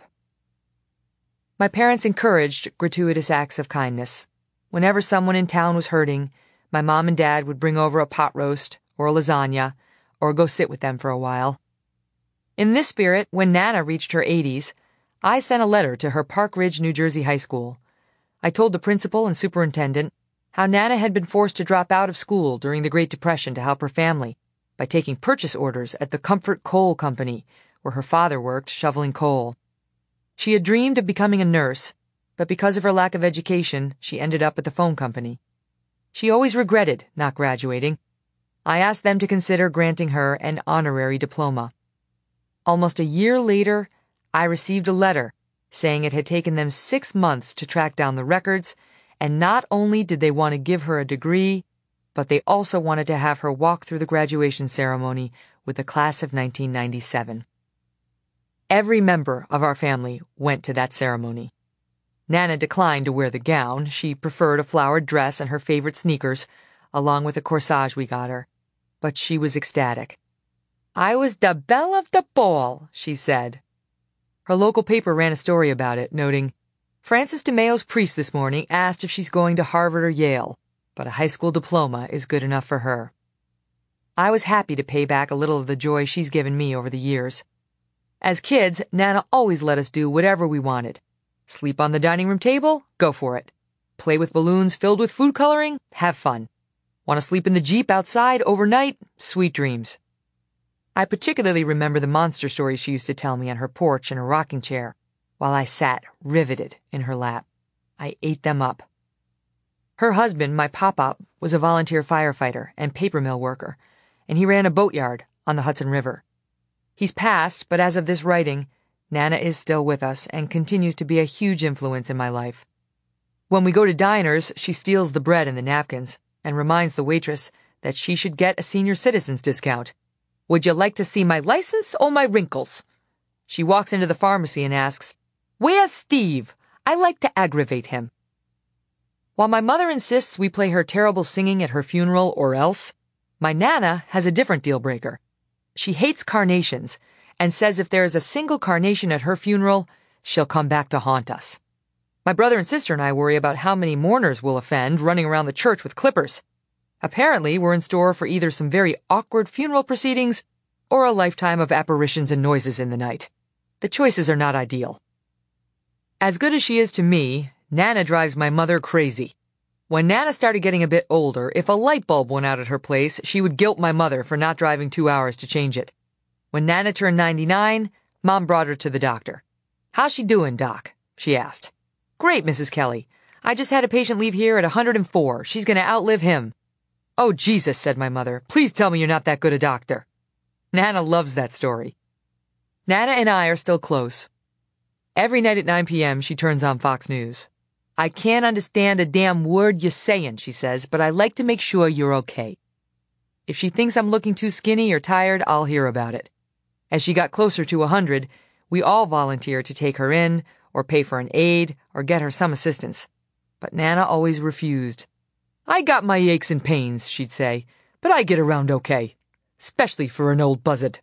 S2: My parents encouraged gratuitous acts of kindness. Whenever someone in town was hurting, my mom and dad would bring over a pot roast or a lasagna, or go sit with them for a while. In this spirit, when Nana reached her eighties, I sent a letter to her Park Ridge, New Jersey high school. I told the principal and superintendent how Nana had been forced to drop out of school during the Great Depression to help her family by taking purchase orders at the Comfort Coal Company, where her father worked shoveling coal. She had dreamed of becoming a nurse, but because of her lack of education, she ended up at the phone company. She always regretted not graduating. I asked them to consider granting her an honorary diploma. Almost a year later, I received a letter saying it had taken them six months to track down the records, and not only did they want to give her a degree, but they also wanted to have her walk through the graduation ceremony with the class of nineteen ninety-seven. Every member of our family went to that ceremony. Nana declined to wear the gown. She preferred a flowered dress and her favorite sneakers, along with a corsage we got her. But she was ecstatic. "I was the belle of the ball," she said. Her local paper ran a story about it, noting, "Frances DeMeo's priest this morning asked if she's going to Harvard or Yale, but a high school diploma is good enough for her." I was happy to pay back a little of the joy she's given me over the years. As kids, Nana always let us do whatever we wanted. Sleep on the dining room table? Go for it. Play with balloons filled with food coloring? Have fun. Want to sleep in the Jeep outside overnight? Sweet dreams. I particularly remember the monster stories she used to tell me on her porch in a rocking chair, while I sat riveted in her lap. I ate them up. Her husband, my pop-up, was a volunteer firefighter and paper mill worker, and he ran a boatyard on the Hudson River. He's passed, but as of this writing, Nana is still with us and continues to be a huge influence in my life. When we go to diners, she steals the bread and the napkins and reminds the waitress that she should get a senior citizen's discount. Would you like to see my license or my wrinkles? She walks into the pharmacy and asks, Where's Steve? I like to aggravate him. While my mother insists we play her terrible singing at her funeral or else, my Nana has a different deal breaker. She hates carnations and says if there is a single carnation at her funeral, she'll come back to haunt us. My brother and sister and I worry about how many mourners we'll offend running around the church with clippers. Apparently, we're in store for either some very awkward funeral proceedings or a lifetime of apparitions and noises in the night. The choices are not ideal. As good as she is to me, Nana drives my mother crazy. When Nana started getting a bit older, if a light bulb went out at her place, she would guilt my mother for not driving two hours to change it. When Nana turned ninety-nine, Mom brought her to the doctor. How's she doing, Doc? She asked. Great, Missus Kelly. I just had a patient leave here at one hundred and four. She's going to outlive him. Oh, Jesus, said my mother. Please tell me you're not that good a doctor. Nana loves that story. Nana and I are still close. Every night at nine p.m., she turns on Fox News. I can't understand a damn word you're saying, she says, but I like to make sure you're okay. If she thinks I'm looking too skinny or tired, I'll hear about it. As she got closer to one hundred, we all volunteered to take her in, or pay for an aide, or get her some assistance. But Nana always refused. I got my aches and pains, she'd say, but I get around okay. Especially for an old buzzard.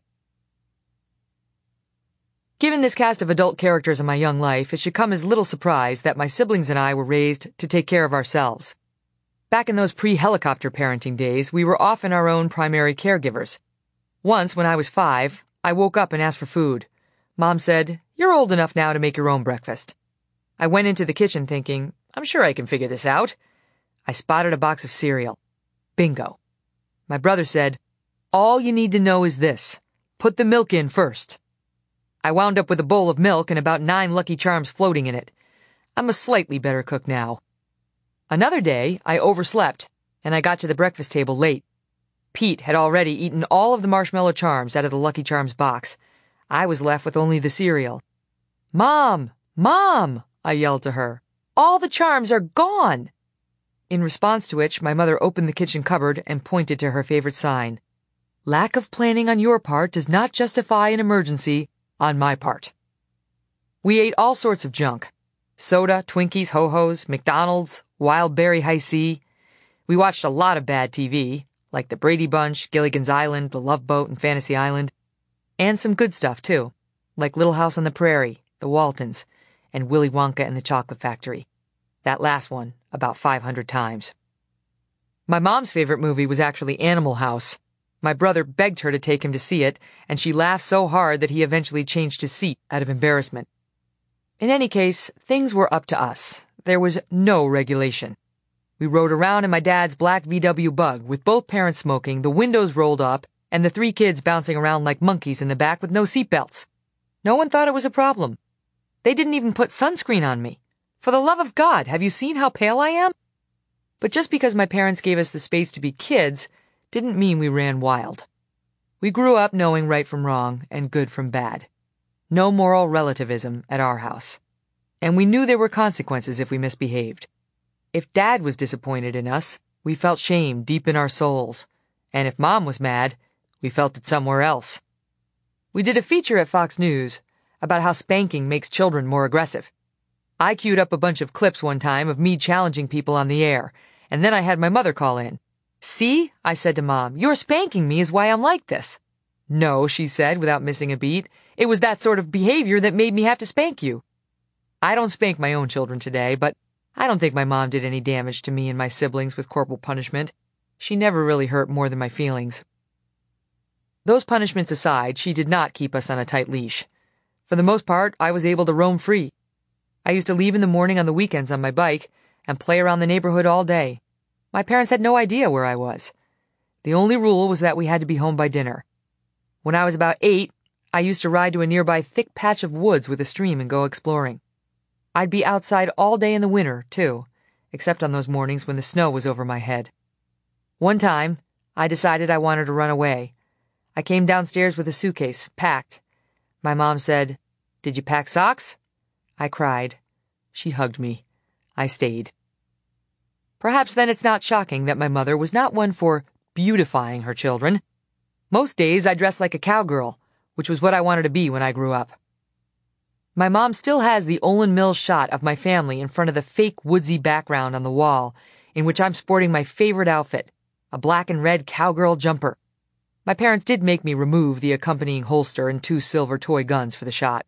S2: Given this cast of adult characters in my young life, it should come as little surprise that my siblings and I were raised to take care of ourselves. Back in those pre-helicopter parenting days, we were often our own primary caregivers. Once, when I was five, I woke up and asked for food. Mom said, You're old enough now to make your own breakfast. I went into the kitchen thinking, I'm sure I can figure this out. I spotted a box of cereal. Bingo. My brother said, All you need to know is this. Put the milk in first. I wound up with a bowl of milk and about nine Lucky Charms floating in it. I'm a slightly better cook now. Another day, I overslept, and I got to the breakfast table late. Pete had already eaten all of the marshmallow charms out of the Lucky Charms box. I was left with only the cereal. Mom! Mom! I yelled to her. All the charms are gone! In response to which, my mother opened the kitchen cupboard and pointed to her favorite sign. Lack of planning on your part does not justify an emergency on my part. We ate all sorts of junk. Soda, Twinkies, Ho-Hos, McDonald's, Wild Berry Hi-C. We watched a lot of bad T V, like The Brady Bunch, Gilligan's Island, The Love Boat, and Fantasy Island. And some good stuff, too, like Little House on the Prairie, The Waltons, and Willy Wonka and the Chocolate Factory. That last one, about five hundred times. My mom's favorite movie was actually Animal House. My brother begged her to take him to see it, and she laughed so hard that he eventually changed his seat out of embarrassment. In any case, things were up to us. There was no regulation. We rode around in my dad's black V W Bug, with both parents smoking, the windows rolled up, and the three kids bouncing around like monkeys in the back with no seatbelts. No one thought it was a problem. They didn't even put sunscreen on me. For the love of God, have you seen how pale I am? But just because my parents gave us the space to be kids didn't mean we ran wild. We grew up knowing right from wrong and good from bad. No moral relativism at our house. And we knew there were consequences if we misbehaved. If Dad was disappointed in us, we felt shame deep in our souls. And if Mom was mad, we felt it somewhere else. We did a feature at Fox News about how spanking makes children more aggressive. I queued up a bunch of clips one time of me challenging people on the air, and then I had my mother call in. See, I said to Mom, your spanking me is why I'm like this. No, she said without missing a beat. It was that sort of behavior that made me have to spank you. I don't spank my own children today, but I don't think my mom did any damage to me and my siblings with corporal punishment. She never really hurt more than my feelings. Those punishments aside, she did not keep us on a tight leash. For the most part, I was able to roam free. I used to leave in the morning on the weekends on my bike, and play around the neighborhood all day. My parents had no idea where I was. The only rule was that we had to be home by dinner. When I was about eight, I used to ride to a nearby thick patch of woods with a stream and go exploring. I'd be outside all day in the winter, too, except on those mornings when the snow was over my head. One time, I decided I wanted to run away. I came downstairs with a suitcase, packed. My mom said, "Did you pack socks?" I cried. She hugged me. I stayed. Perhaps then it's not shocking that my mother was not one for beautifying her children. Most days I dressed like a cowgirl, which was what I wanted to be when I grew up. My mom still has the Olin Mills shot of my family in front of the fake woodsy background on the wall, in which I'm sporting my favorite outfit, a black and red cowgirl jumper. My parents did make me remove the accompanying holster and two silver toy guns for the shot.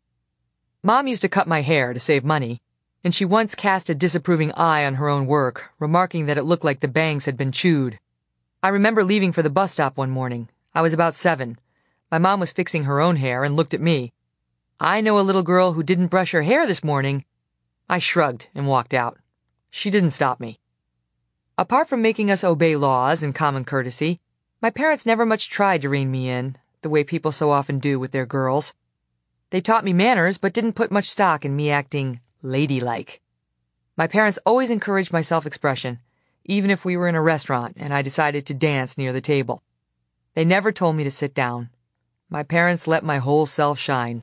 S2: Mom used to cut my hair to save money, and she once cast a disapproving eye on her own work, remarking that it looked like the bangs had been chewed. I remember leaving for the bus stop one morning. I was about seven. My mom was fixing her own hair and looked at me. "I know a little girl who didn't brush her hair this morning." I shrugged and walked out. She didn't stop me. Apart from making us obey laws and common courtesy, my parents never much tried to rein me in, the way people so often do with their girls. They taught me manners, but didn't put much stock in me acting ladylike. My parents always encouraged my self-expression, even if we were in a restaurant and I decided to dance near the table. They never told me to sit down. My parents let my whole self shine.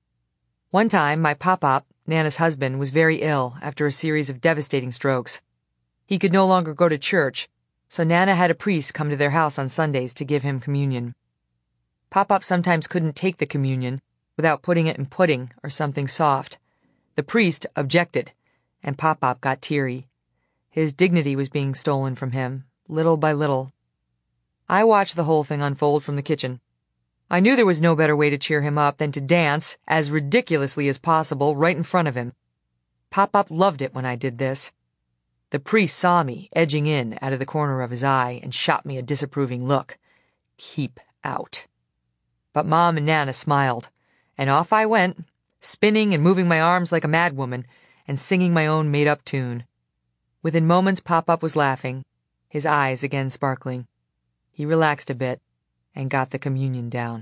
S2: One time, my pop-pop, Nana's husband, was very ill after a series of devastating strokes. He could no longer go to church, so Nana had a priest come to their house on Sundays to give him communion. Pop-pop sometimes couldn't take the communion without putting it in pudding or something soft. The priest objected, and Pop-pop got teary. His dignity was being stolen from him, little by little. I watched the whole thing unfold from the kitchen. I knew there was no better way to cheer him up than to dance, as ridiculously as possible, right in front of him. Pop-pop loved it when I did this. The priest saw me edging in out of the corner of his eye and shot me a disapproving look. Keep out. But Mom and Nana smiled, and off I went, spinning and moving my arms like a madwoman and singing my own made-up tune. Within moments, Pop-pop was laughing, his eyes again sparkling. He relaxed a bit and got the communion down.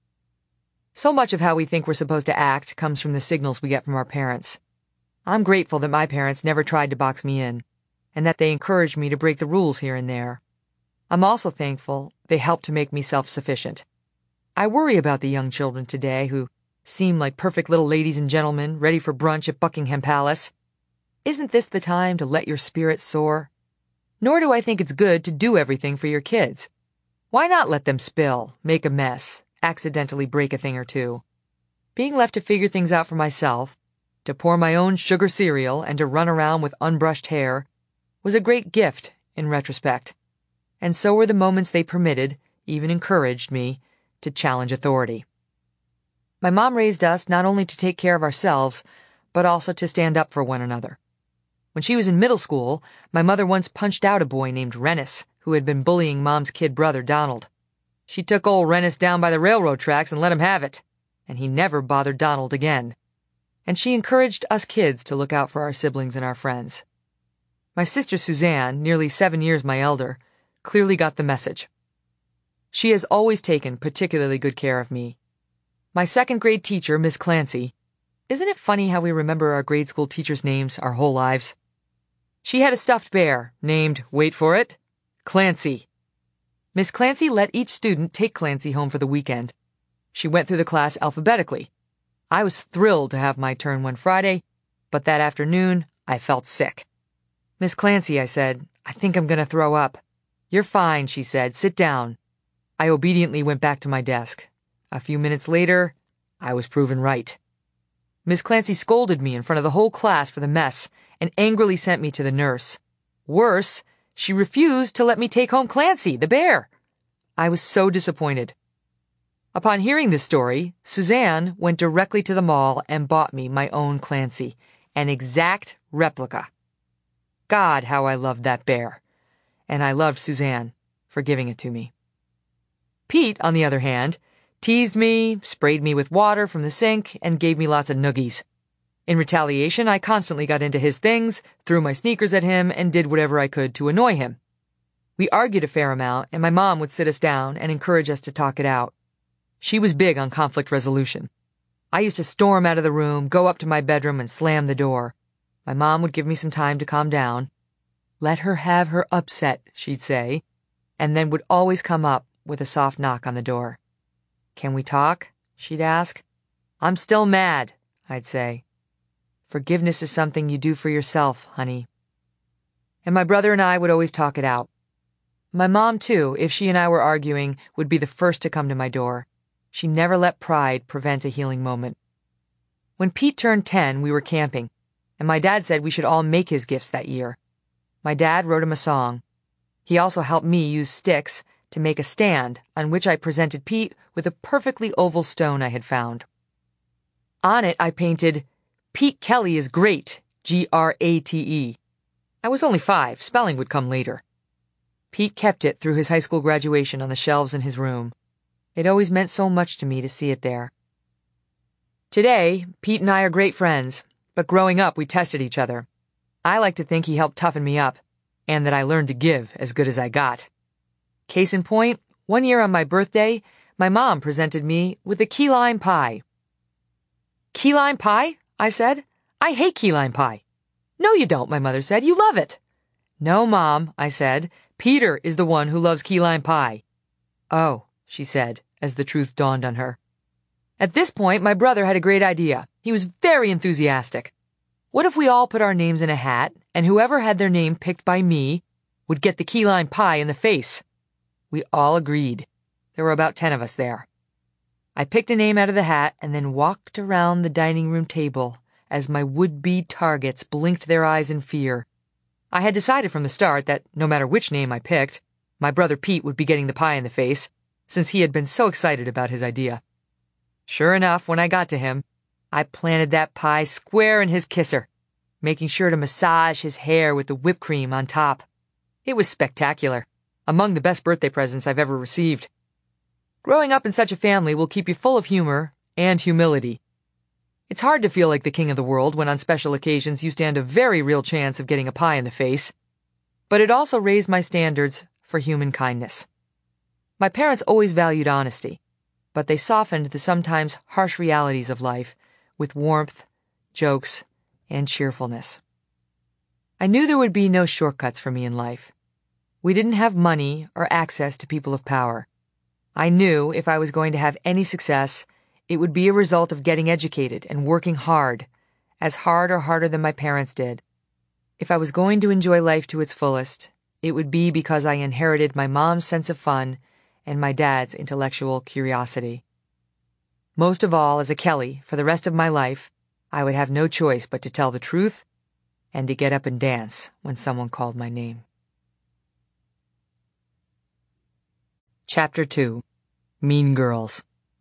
S2: So much of how we think we're supposed to act comes from the signals we get from our parents. I'm grateful that my parents never tried to box me in, and that they encouraged me to break the rules here and there. I'm also thankful they helped to make me self-sufficient. I worry about the young children today who seem like perfect little ladies and gentlemen ready for brunch at Buckingham Palace. Isn't this the time to let your spirit soar? Nor do I think it's good to do everything for your kids. Why not let them spill, make a mess, accidentally break a thing or two? Being left to figure things out for myself, to pour my own sugar cereal and to run around with unbrushed hair, was a great gift in retrospect. And so were the moments they permitted, even encouraged me, to challenge authority. My mom raised us not only to take care of ourselves, but also to stand up for one another. When she was in middle school, my mother once punched out a boy named Rennis, who had been bullying Mom's kid brother, Donald. She took old Rennis down by the railroad tracks and let him have it, and he never bothered Donald again. And she encouraged us kids to look out for our siblings and our friends. My sister Suzanne, nearly seven years my elder, clearly got the message. She has always taken particularly good care of me. My second grade teacher, Miss Clancy, isn't it funny how we remember our grade school teachers' names our whole lives? She had a stuffed bear named, wait for it, Clancy. Miss Clancy let each student take Clancy home for the weekend. She went through the class alphabetically. I was thrilled to have my turn one Friday, but that afternoon I felt sick. "Miss Clancy," I said, "I think I'm going to throw up." "You're fine," she said. "Sit down." I obediently went back to my desk. A few minutes later, I was proven right. Miss Clancy scolded me in front of the whole class for the mess and angrily sent me to the nurse. Worse, she refused to let me take home Clancy, the bear. I was so disappointed. Upon hearing this story, Suzanne went directly to the mall and bought me my own Clancy, an exact replica. God, how I loved that bear. And I loved Suzanne for giving it to me. Pete, on the other hand, teased me, sprayed me with water from the sink, and gave me lots of noogies. In retaliation, I constantly got into his things, threw my sneakers at him, and did whatever I could to annoy him. We argued a fair amount, and my mom would sit us down and encourage us to talk it out. She was big on conflict resolution. I used to storm out of the room, go up to my bedroom, and slam the door. My mom would give me some time to calm down. Let her have her upset, she'd say, and then would always come up with a soft knock on the door. Can we talk? She'd ask. I'm still mad, I'd say. Forgiveness is something you do for yourself, honey. And my brother and I would always talk it out. My mom, too, if she and I were arguing, would be the first to come to my door. She never let pride prevent a healing moment. When Pete turned ten, we were camping, and my dad said we should all make his gifts that year. My dad wrote him a song. He also helped me use sticks to make a stand on which I presented Pete with a perfectly oval stone I had found. On it, I painted, Pete Kelly is great, G R A T E. I was only five, spelling would come later. Pete kept it through his high school graduation on the shelves in his room. It always meant so much to me to see it there. Today, Pete and I are great friends, but growing up we tested each other. I like to think he helped toughen me up, and that I learned to give as good as I got. Case in point, one year on my birthday, my mom presented me with a key lime pie. Key lime pie? I said. I hate key lime pie. No, you don't, my mother said. You love it. No, Mom, I said. Peter is the one who loves key lime pie. Oh, she said, as the truth dawned on her. At this point, my brother had a great idea. He was very enthusiastic. What if we all put our names in a hat, and whoever had their name picked by me would get the key lime pie in the face? We all agreed. There were about ten of us there. I picked a name out of the hat and then walked around the dining room table as my would-be targets blinked their eyes in fear. I had decided from the start that no matter which name I picked, my brother Pete would be getting the pie in the face, since he had been so excited about his idea. Sure enough, when I got to him, I planted that pie square in his kisser, making sure to massage his hair with the whipped cream on top. It was spectacular, among the best birthday presents I've ever received. Growing up in such a family will keep you full of humor and humility. It's hard to feel like the king of the world when on special occasions you stand a very real chance of getting a pie in the face. But it also raised my standards for human kindness. My parents always valued honesty, but they softened the sometimes harsh realities of life with warmth, jokes, and cheerfulness. I knew there would be no shortcuts for me in life. We didn't have money or access to people of power. I knew if I was going to have any success, it would be a result of getting educated and working hard, as hard or harder than my parents did. If I was going to enjoy life to its fullest, it would be because I inherited my mom's sense of fun and my dad's intellectual curiosity. Most of all, as a Kelly, for the rest of my life, I would have no choice but to tell the truth and to get up and dance when someone called my name. Chapter two. Mean Girls.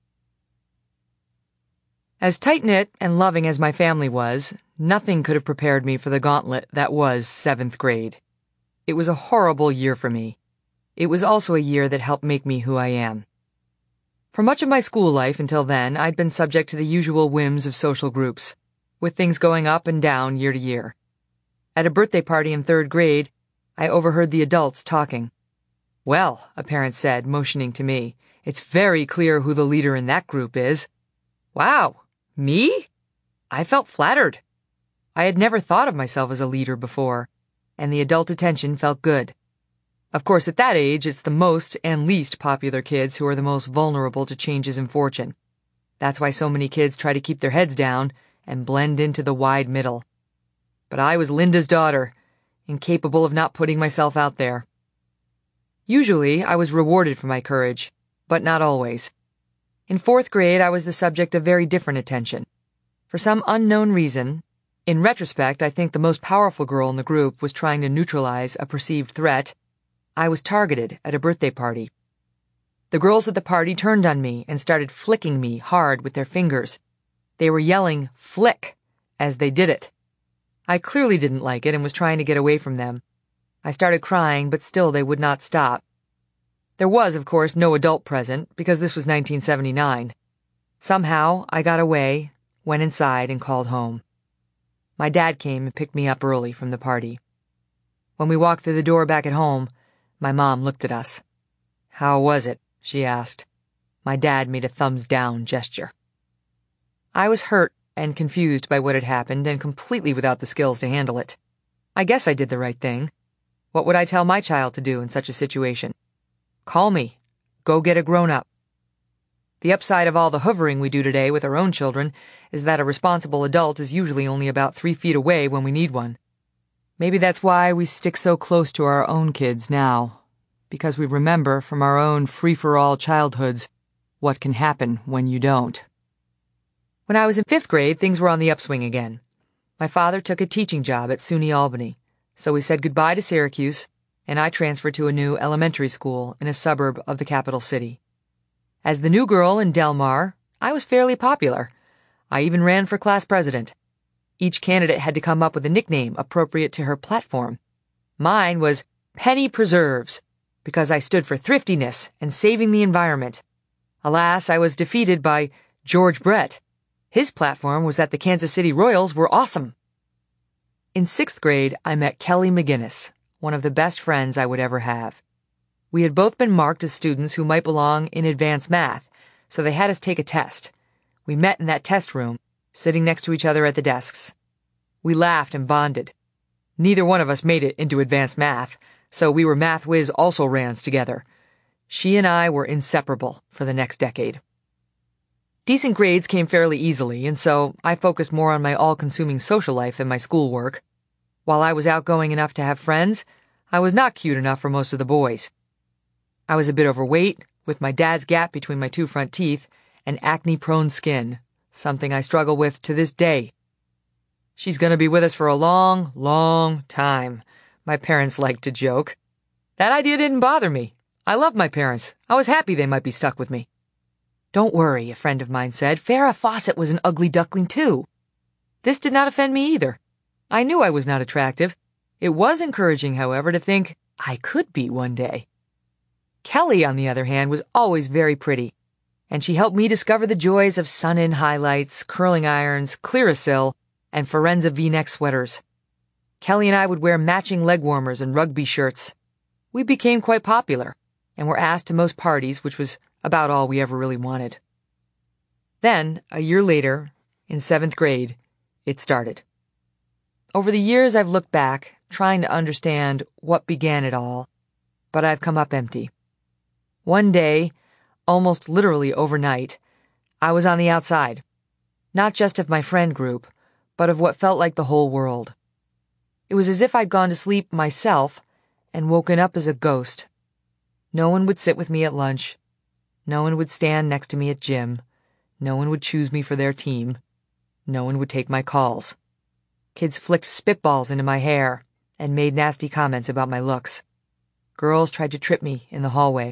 S2: As tight-knit and loving as my family was, nothing could have prepared me for the gauntlet that was seventh grade. It was a horrible year for me. It was also a year that helped make me who I am. For much of my school life until then, I'd been subject to the usual whims of social groups, with things going up and down year to year. At a birthday party in third grade, I overheard the adults talking. Well, a parent said, motioning to me, it's very clear who the leader in that group is. Wow, me? I felt flattered. I had never thought of myself as a leader before, and the adult attention felt good. Of course, at that age, it's the most and least popular kids who are the most vulnerable to changes in fortune. That's why so many kids try to keep their heads down and blend into the wide middle. But I was Linda's daughter, incapable of not putting myself out there. Usually, I was rewarded for my courage, but not always. In fourth grade, I was the subject of very different attention. For some unknown reason, in retrospect, I think the most powerful girl in the group was trying to neutralize a perceived threat. I was targeted at a birthday party. The girls at the party turned on me and started flicking me hard with their fingers. They were yelling, "Flick," as they did it. I clearly didn't like it and was trying to get away from them. I started crying, but still they would not stop. There was, of course, no adult present, because this was nineteen seventy-nine. Somehow, I got away, went inside, and called home. My dad came and picked me up early from the party. When we walked through the door back at home, my mom looked at us. "How was it?" she asked. My dad made a thumbs-down gesture. I was hurt and confused by what had happened and completely without the skills to handle it. I guess I did the right thing. What would I tell my child to do in such a situation? Call me. Go get a grown-up. The upside of all the hoovering we do today with our own children is that a responsible adult is usually only about three feet away when we need one. Maybe that's why we stick so close to our own kids now, because we remember from our own free-for-all childhoods what can happen when you don't. When I was in fifth grade, things were on the upswing again. My father took a teaching job at SUNY Albany, so we said goodbye to Syracuse, and I transferred to a new elementary school in a suburb of the capital city. As the new girl in Del Mar, I was fairly popular. I even ran for class president. Each candidate had to come up with a nickname appropriate to her platform. Mine was Penny Preserves, because I stood for thriftiness and saving the environment. Alas, I was defeated by George Brett. His platform was that the Kansas City Royals were awesome. In sixth grade, I met Kelly McGinnis, one of the best friends I would ever have. We had both been marked as students who might belong in advanced math, so they had us take a test. We met in that test room, sitting next to each other at the desks. We laughed and bonded. Neither one of us made it into advanced math, so we were math whiz also-rans together. She and I were inseparable for the next decade. Decent grades came fairly easily, and so I focused more on my all-consuming social life than my schoolwork. While I was outgoing enough to have friends, I was not cute enough for most of the boys. I was a bit overweight, with my dad's gap between my two front teeth, and acne-prone skin, something I struggle with to this day. "She's gonna be with us for a long, long time," my parents liked to joke. That idea didn't bother me. I loved my parents. I was happy they might be stuck with me. "Don't worry," a friend of mine said. "Farrah Fawcett was an ugly duckling, too." This did not offend me either. I knew I was not attractive. It was encouraging, however, to think I could be one day. Kelly, on the other hand, was always very pretty, and she helped me discover the joys of sun-in highlights, curling irons, Clearasil, and Forenza V-neck sweaters. Kelly and I would wear matching leg warmers and rugby shirts. We became quite popular, and were asked to most parties, which was about all we ever really wanted. Then, a year later, in seventh grade, it started. Over the years I've looked back, trying to understand what began it all, but I've come up empty. One day, almost literally overnight, I was on the outside, not just of my friend group, but of what felt like the whole world. It was as if I'd gone to sleep myself and woken up as a ghost. No one would sit with me at lunch. No one would stand next to me at gym. No one would choose me for their team. No one would take my calls. Kids flicked spitballs into my hair and made nasty comments about my looks. Girls tried to trip me in the hallway.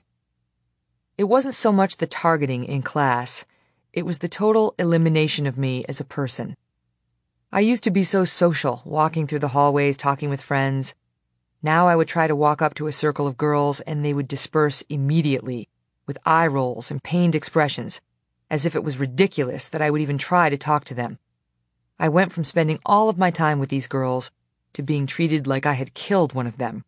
S2: It wasn't so much the targeting in class. It was the total elimination of me as a person. I used to be so social, walking through the hallways, talking with friends. Now I would try to walk up to a circle of girls and they would disperse immediately, with eye rolls and pained expressions, as if it was ridiculous that I would even try to talk to them. I went from spending all of my time with these girls to being treated like I had killed one of them.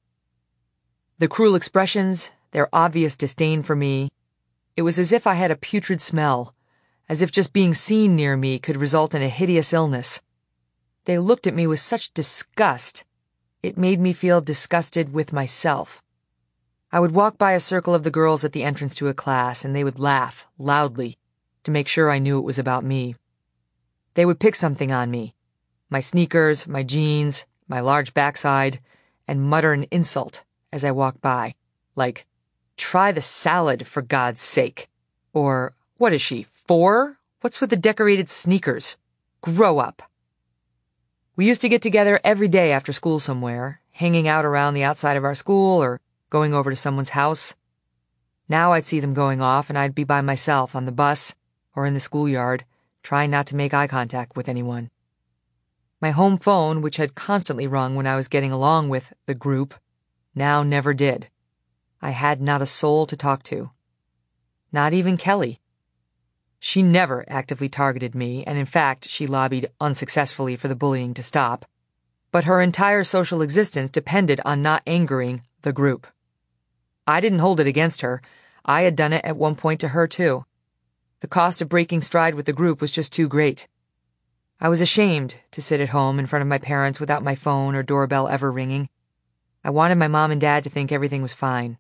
S2: The cruel expressions, their obvious disdain for me, it was as if I had a putrid smell, as if just being seen near me could result in a hideous illness. They looked at me with such disgust. It made me feel disgusted with myself. I would walk by a circle of the girls at the entrance to a class, and they would laugh, loudly, to make sure I knew it was about me. They would pick something on me, my sneakers, my jeans, my large backside, and mutter an insult as I walked by, like, "Try the salad, for God's sake," or, "What is she, four? What's with the decorated sneakers? Grow up." We used to get together every day after school somewhere, hanging out around the outside of our school or going over to someone's house. Now I'd see them going off and I'd be by myself on the bus or in the schoolyard, trying not to make eye contact with anyone. My home phone, which had constantly rung when I was getting along with the group, now never did. I had not a soul to talk to. Not even Kelly. She never actively targeted me, and in fact, she lobbied unsuccessfully for the bullying to stop. But her entire social existence depended on not angering the group. I didn't hold it against her. I had done it at one point to her, too. The cost of breaking stride with the group was just too great. I was ashamed to sit at home in front of my parents without my phone or doorbell ever ringing. I wanted my mom and dad to think everything was fine.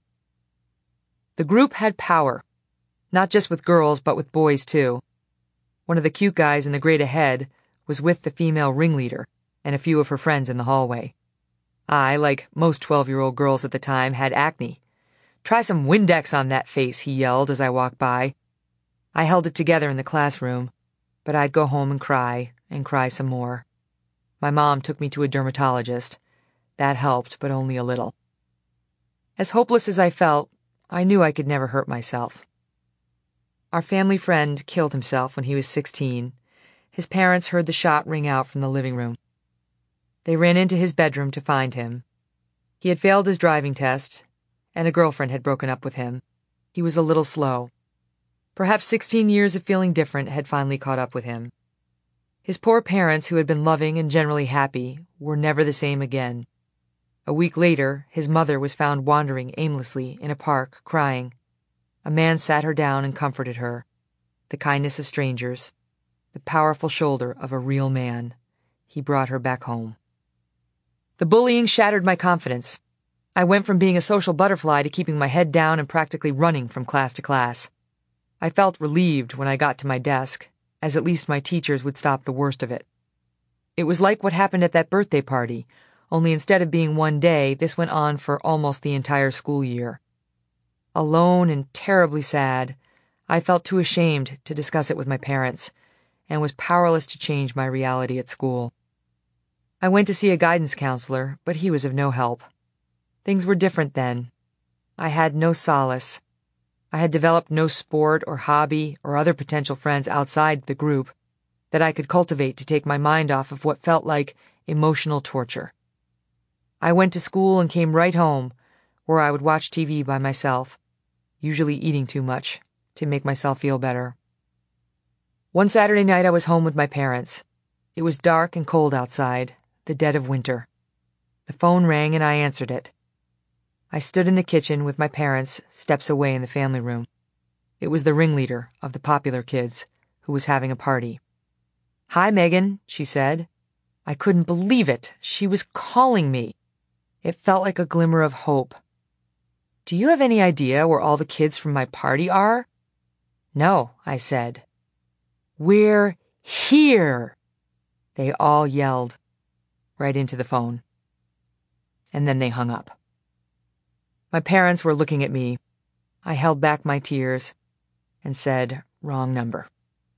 S2: The group had power, not just with girls, but with boys, too. One of the cute guys in the grade ahead was with the female ringleader and a few of her friends in the hallway. I, like most twelve-year-old girls at the time, had acne. "Try some Windex on that face," he yelled as I walked by. I held it together in the classroom, but I'd go home and cry, and cry some more. My mom took me to a dermatologist. That helped, but only a little. As hopeless as I felt, I knew I could never hurt myself. Our family friend killed himself when he was sixteen. His parents heard the shot ring out from the living room. They ran into his bedroom to find him. He had failed his driving test, and a girlfriend had broken up with him. He was a little slow. Perhaps sixteen years of feeling different had finally caught up with him. His poor parents, who had been loving and generally happy, were never the same again. A week later, his mother was found wandering aimlessly in a park, crying. A man sat her down and comforted her. The kindness of strangers. The powerful shoulder of a real man. He brought her back home. The bullying shattered my confidence. I went from being a social butterfly to keeping my head down and practically running from class to class. I felt relieved when I got to my desk, as at least my teachers would stop the worst of it. It was like what happened at that birthday party, only instead of being one day, this went on for almost the entire school year. Alone and terribly sad, I felt too ashamed to discuss it with my parents, and was powerless to change my reality at school. I went to see a guidance counselor, but he was of no help. Things were different then. I had no solace. I had developed no sport or hobby or other potential friends outside the group that I could cultivate to take my mind off of what felt like emotional torture. I went to school and came right home, where I would watch T V by myself, usually eating too much, to make myself feel better. One Saturday night I was home with my parents. It was dark and cold outside, the dead of winter. The phone rang and I answered it. I stood in the kitchen with my parents, steps away in the family room. It was the ringleader of the popular kids, who was having a party. "Hi, Megan," she said. I couldn't believe it. She was calling me. It felt like a glimmer of hope. "Do you have any idea where all the kids from my party are?" "No," I said. "We're here!" They all yelled, right into the phone. And then they hung up. My parents were looking at me. I held back my tears and said, "Wrong number."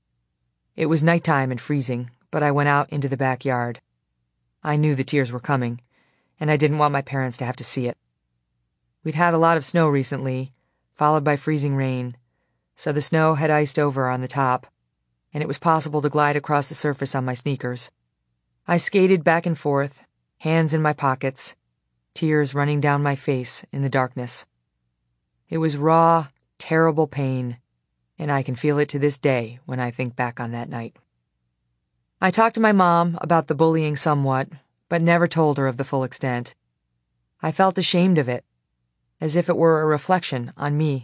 S2: It was nighttime and freezing, but I went out into the backyard. I knew the tears were coming, and I didn't want my parents to have to see it. We'd had a lot of snow recently, followed by freezing rain, so the snow had iced over on the top, and it was possible to glide across the surface on my sneakers. I skated back and forth, hands in my pockets, tears running down my face in the darkness. It was raw, terrible pain, and I can feel it to this day when I think back on that night. I talked to my mom about the bullying somewhat, but never told her of the full extent. I felt ashamed of it, as if it were a reflection on me.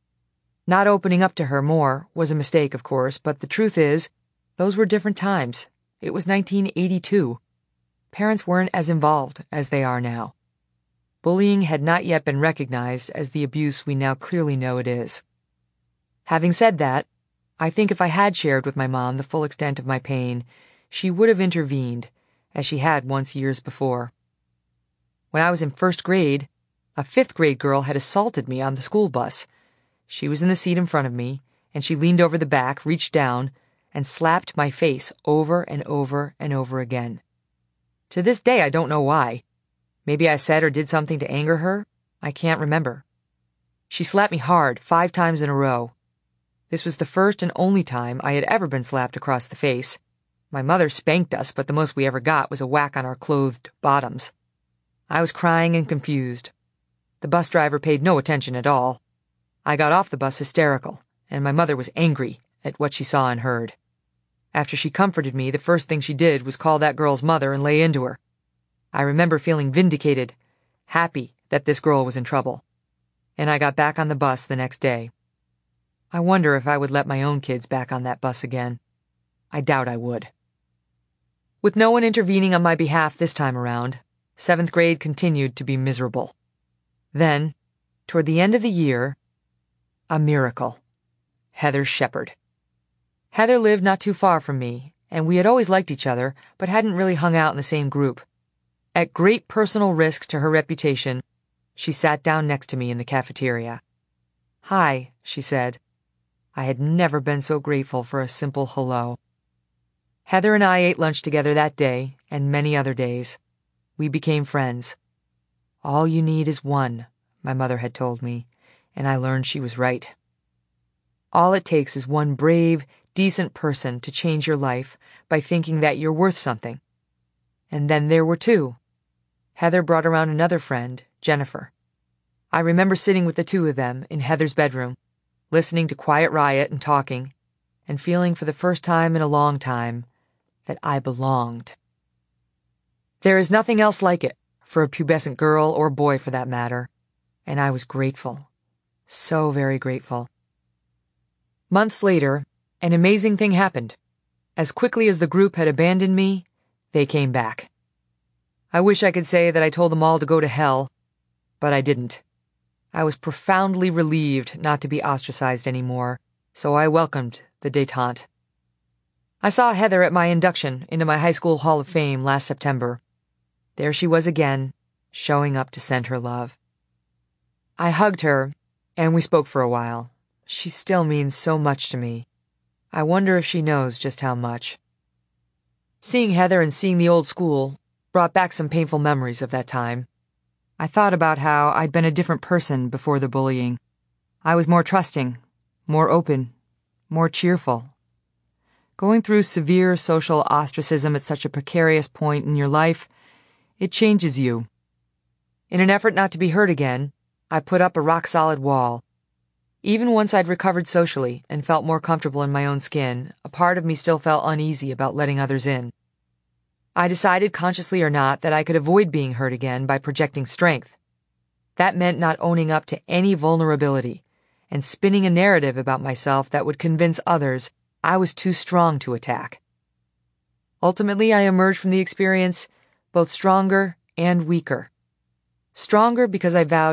S2: Not opening up to her more was a mistake, of course, but the truth is, those were different times. It was nineteen eighty-two. Parents weren't as involved as they are now. Bullying had not yet been recognized as the abuse we now clearly know it is. Having said that, I think if I had shared with my mom the full extent of my pain, she would have intervened, as she had once years before. When I was in first grade, a fifth grade girl had assaulted me on the school bus. She was in the seat in front of me, and she leaned over the back, reached down, and slapped my face over and over and over again. To this day, I don't know why. Maybe I said or did something to anger her. I can't remember. She slapped me hard, five times in a row. This was the first and only time I had ever been slapped across the face. My mother spanked us, but the most we ever got was a whack on our clothed bottoms. I was crying and confused. The bus driver paid no attention at all. I got off the bus hysterical, and my mother was angry at what she saw and heard. After she comforted me, the first thing she did was call that girl's mother and lay into her. I remember feeling vindicated, happy that this girl was in trouble. And I got back on the bus the next day. I wonder if I would let my own kids back on that bus again. I doubt I would. With no one intervening on my behalf this time around, seventh grade continued to be miserable. Then, toward the end of the year, a miracle. Heather Shepard. Heather lived not too far from me, and we had always liked each other, but hadn't really hung out in the same group. At great personal risk to her reputation, she sat down next to me in the cafeteria. "Hi," she said. I had never been so grateful for a simple hello. Heather and I ate lunch together that day, and many other days. We became friends. All you need is one, my mother had told me, and I learned she was right. All it takes is one brave, decent person to change your life by thinking that you're worth something. And then there were two. Heather brought around another friend, Jennifer. I remember sitting with the two of them in Heather's bedroom, listening to Quiet Riot and talking, and feeling for the first time in a long time that I belonged. There is nothing else like it, for a pubescent girl or boy for that matter, and I was grateful, so very grateful. Months later, an amazing thing happened. As quickly as the group had abandoned me, they came back. I wish I could say that I told them all to go to hell, but I didn't. I was profoundly relieved not to be ostracized anymore, so I welcomed the détente. I saw Heather at my induction into my high school Hall of Fame last September. There she was again, showing up to send her love. I hugged her, and we spoke for a while. She still means so much to me. I wonder if she knows just how much. Seeing Heather and seeing the old school brought back some painful memories of that time. I thought about how I'd been a different person before the bullying. I was more trusting, more open, more cheerful. Going through severe social ostracism at such a precarious point in your life, it changes you. In an effort not to be hurt again, I put up a rock-solid wall. Even once I'd recovered socially and felt more comfortable in my own skin, a part of me still felt uneasy about letting others in. I decided, consciously or not, that I could avoid being hurt again by projecting strength. That meant not owning up to any vulnerability and spinning a narrative about myself that would convince others I was too strong to attack. Ultimately, I emerged from the experience both stronger and weaker. Stronger because I vowed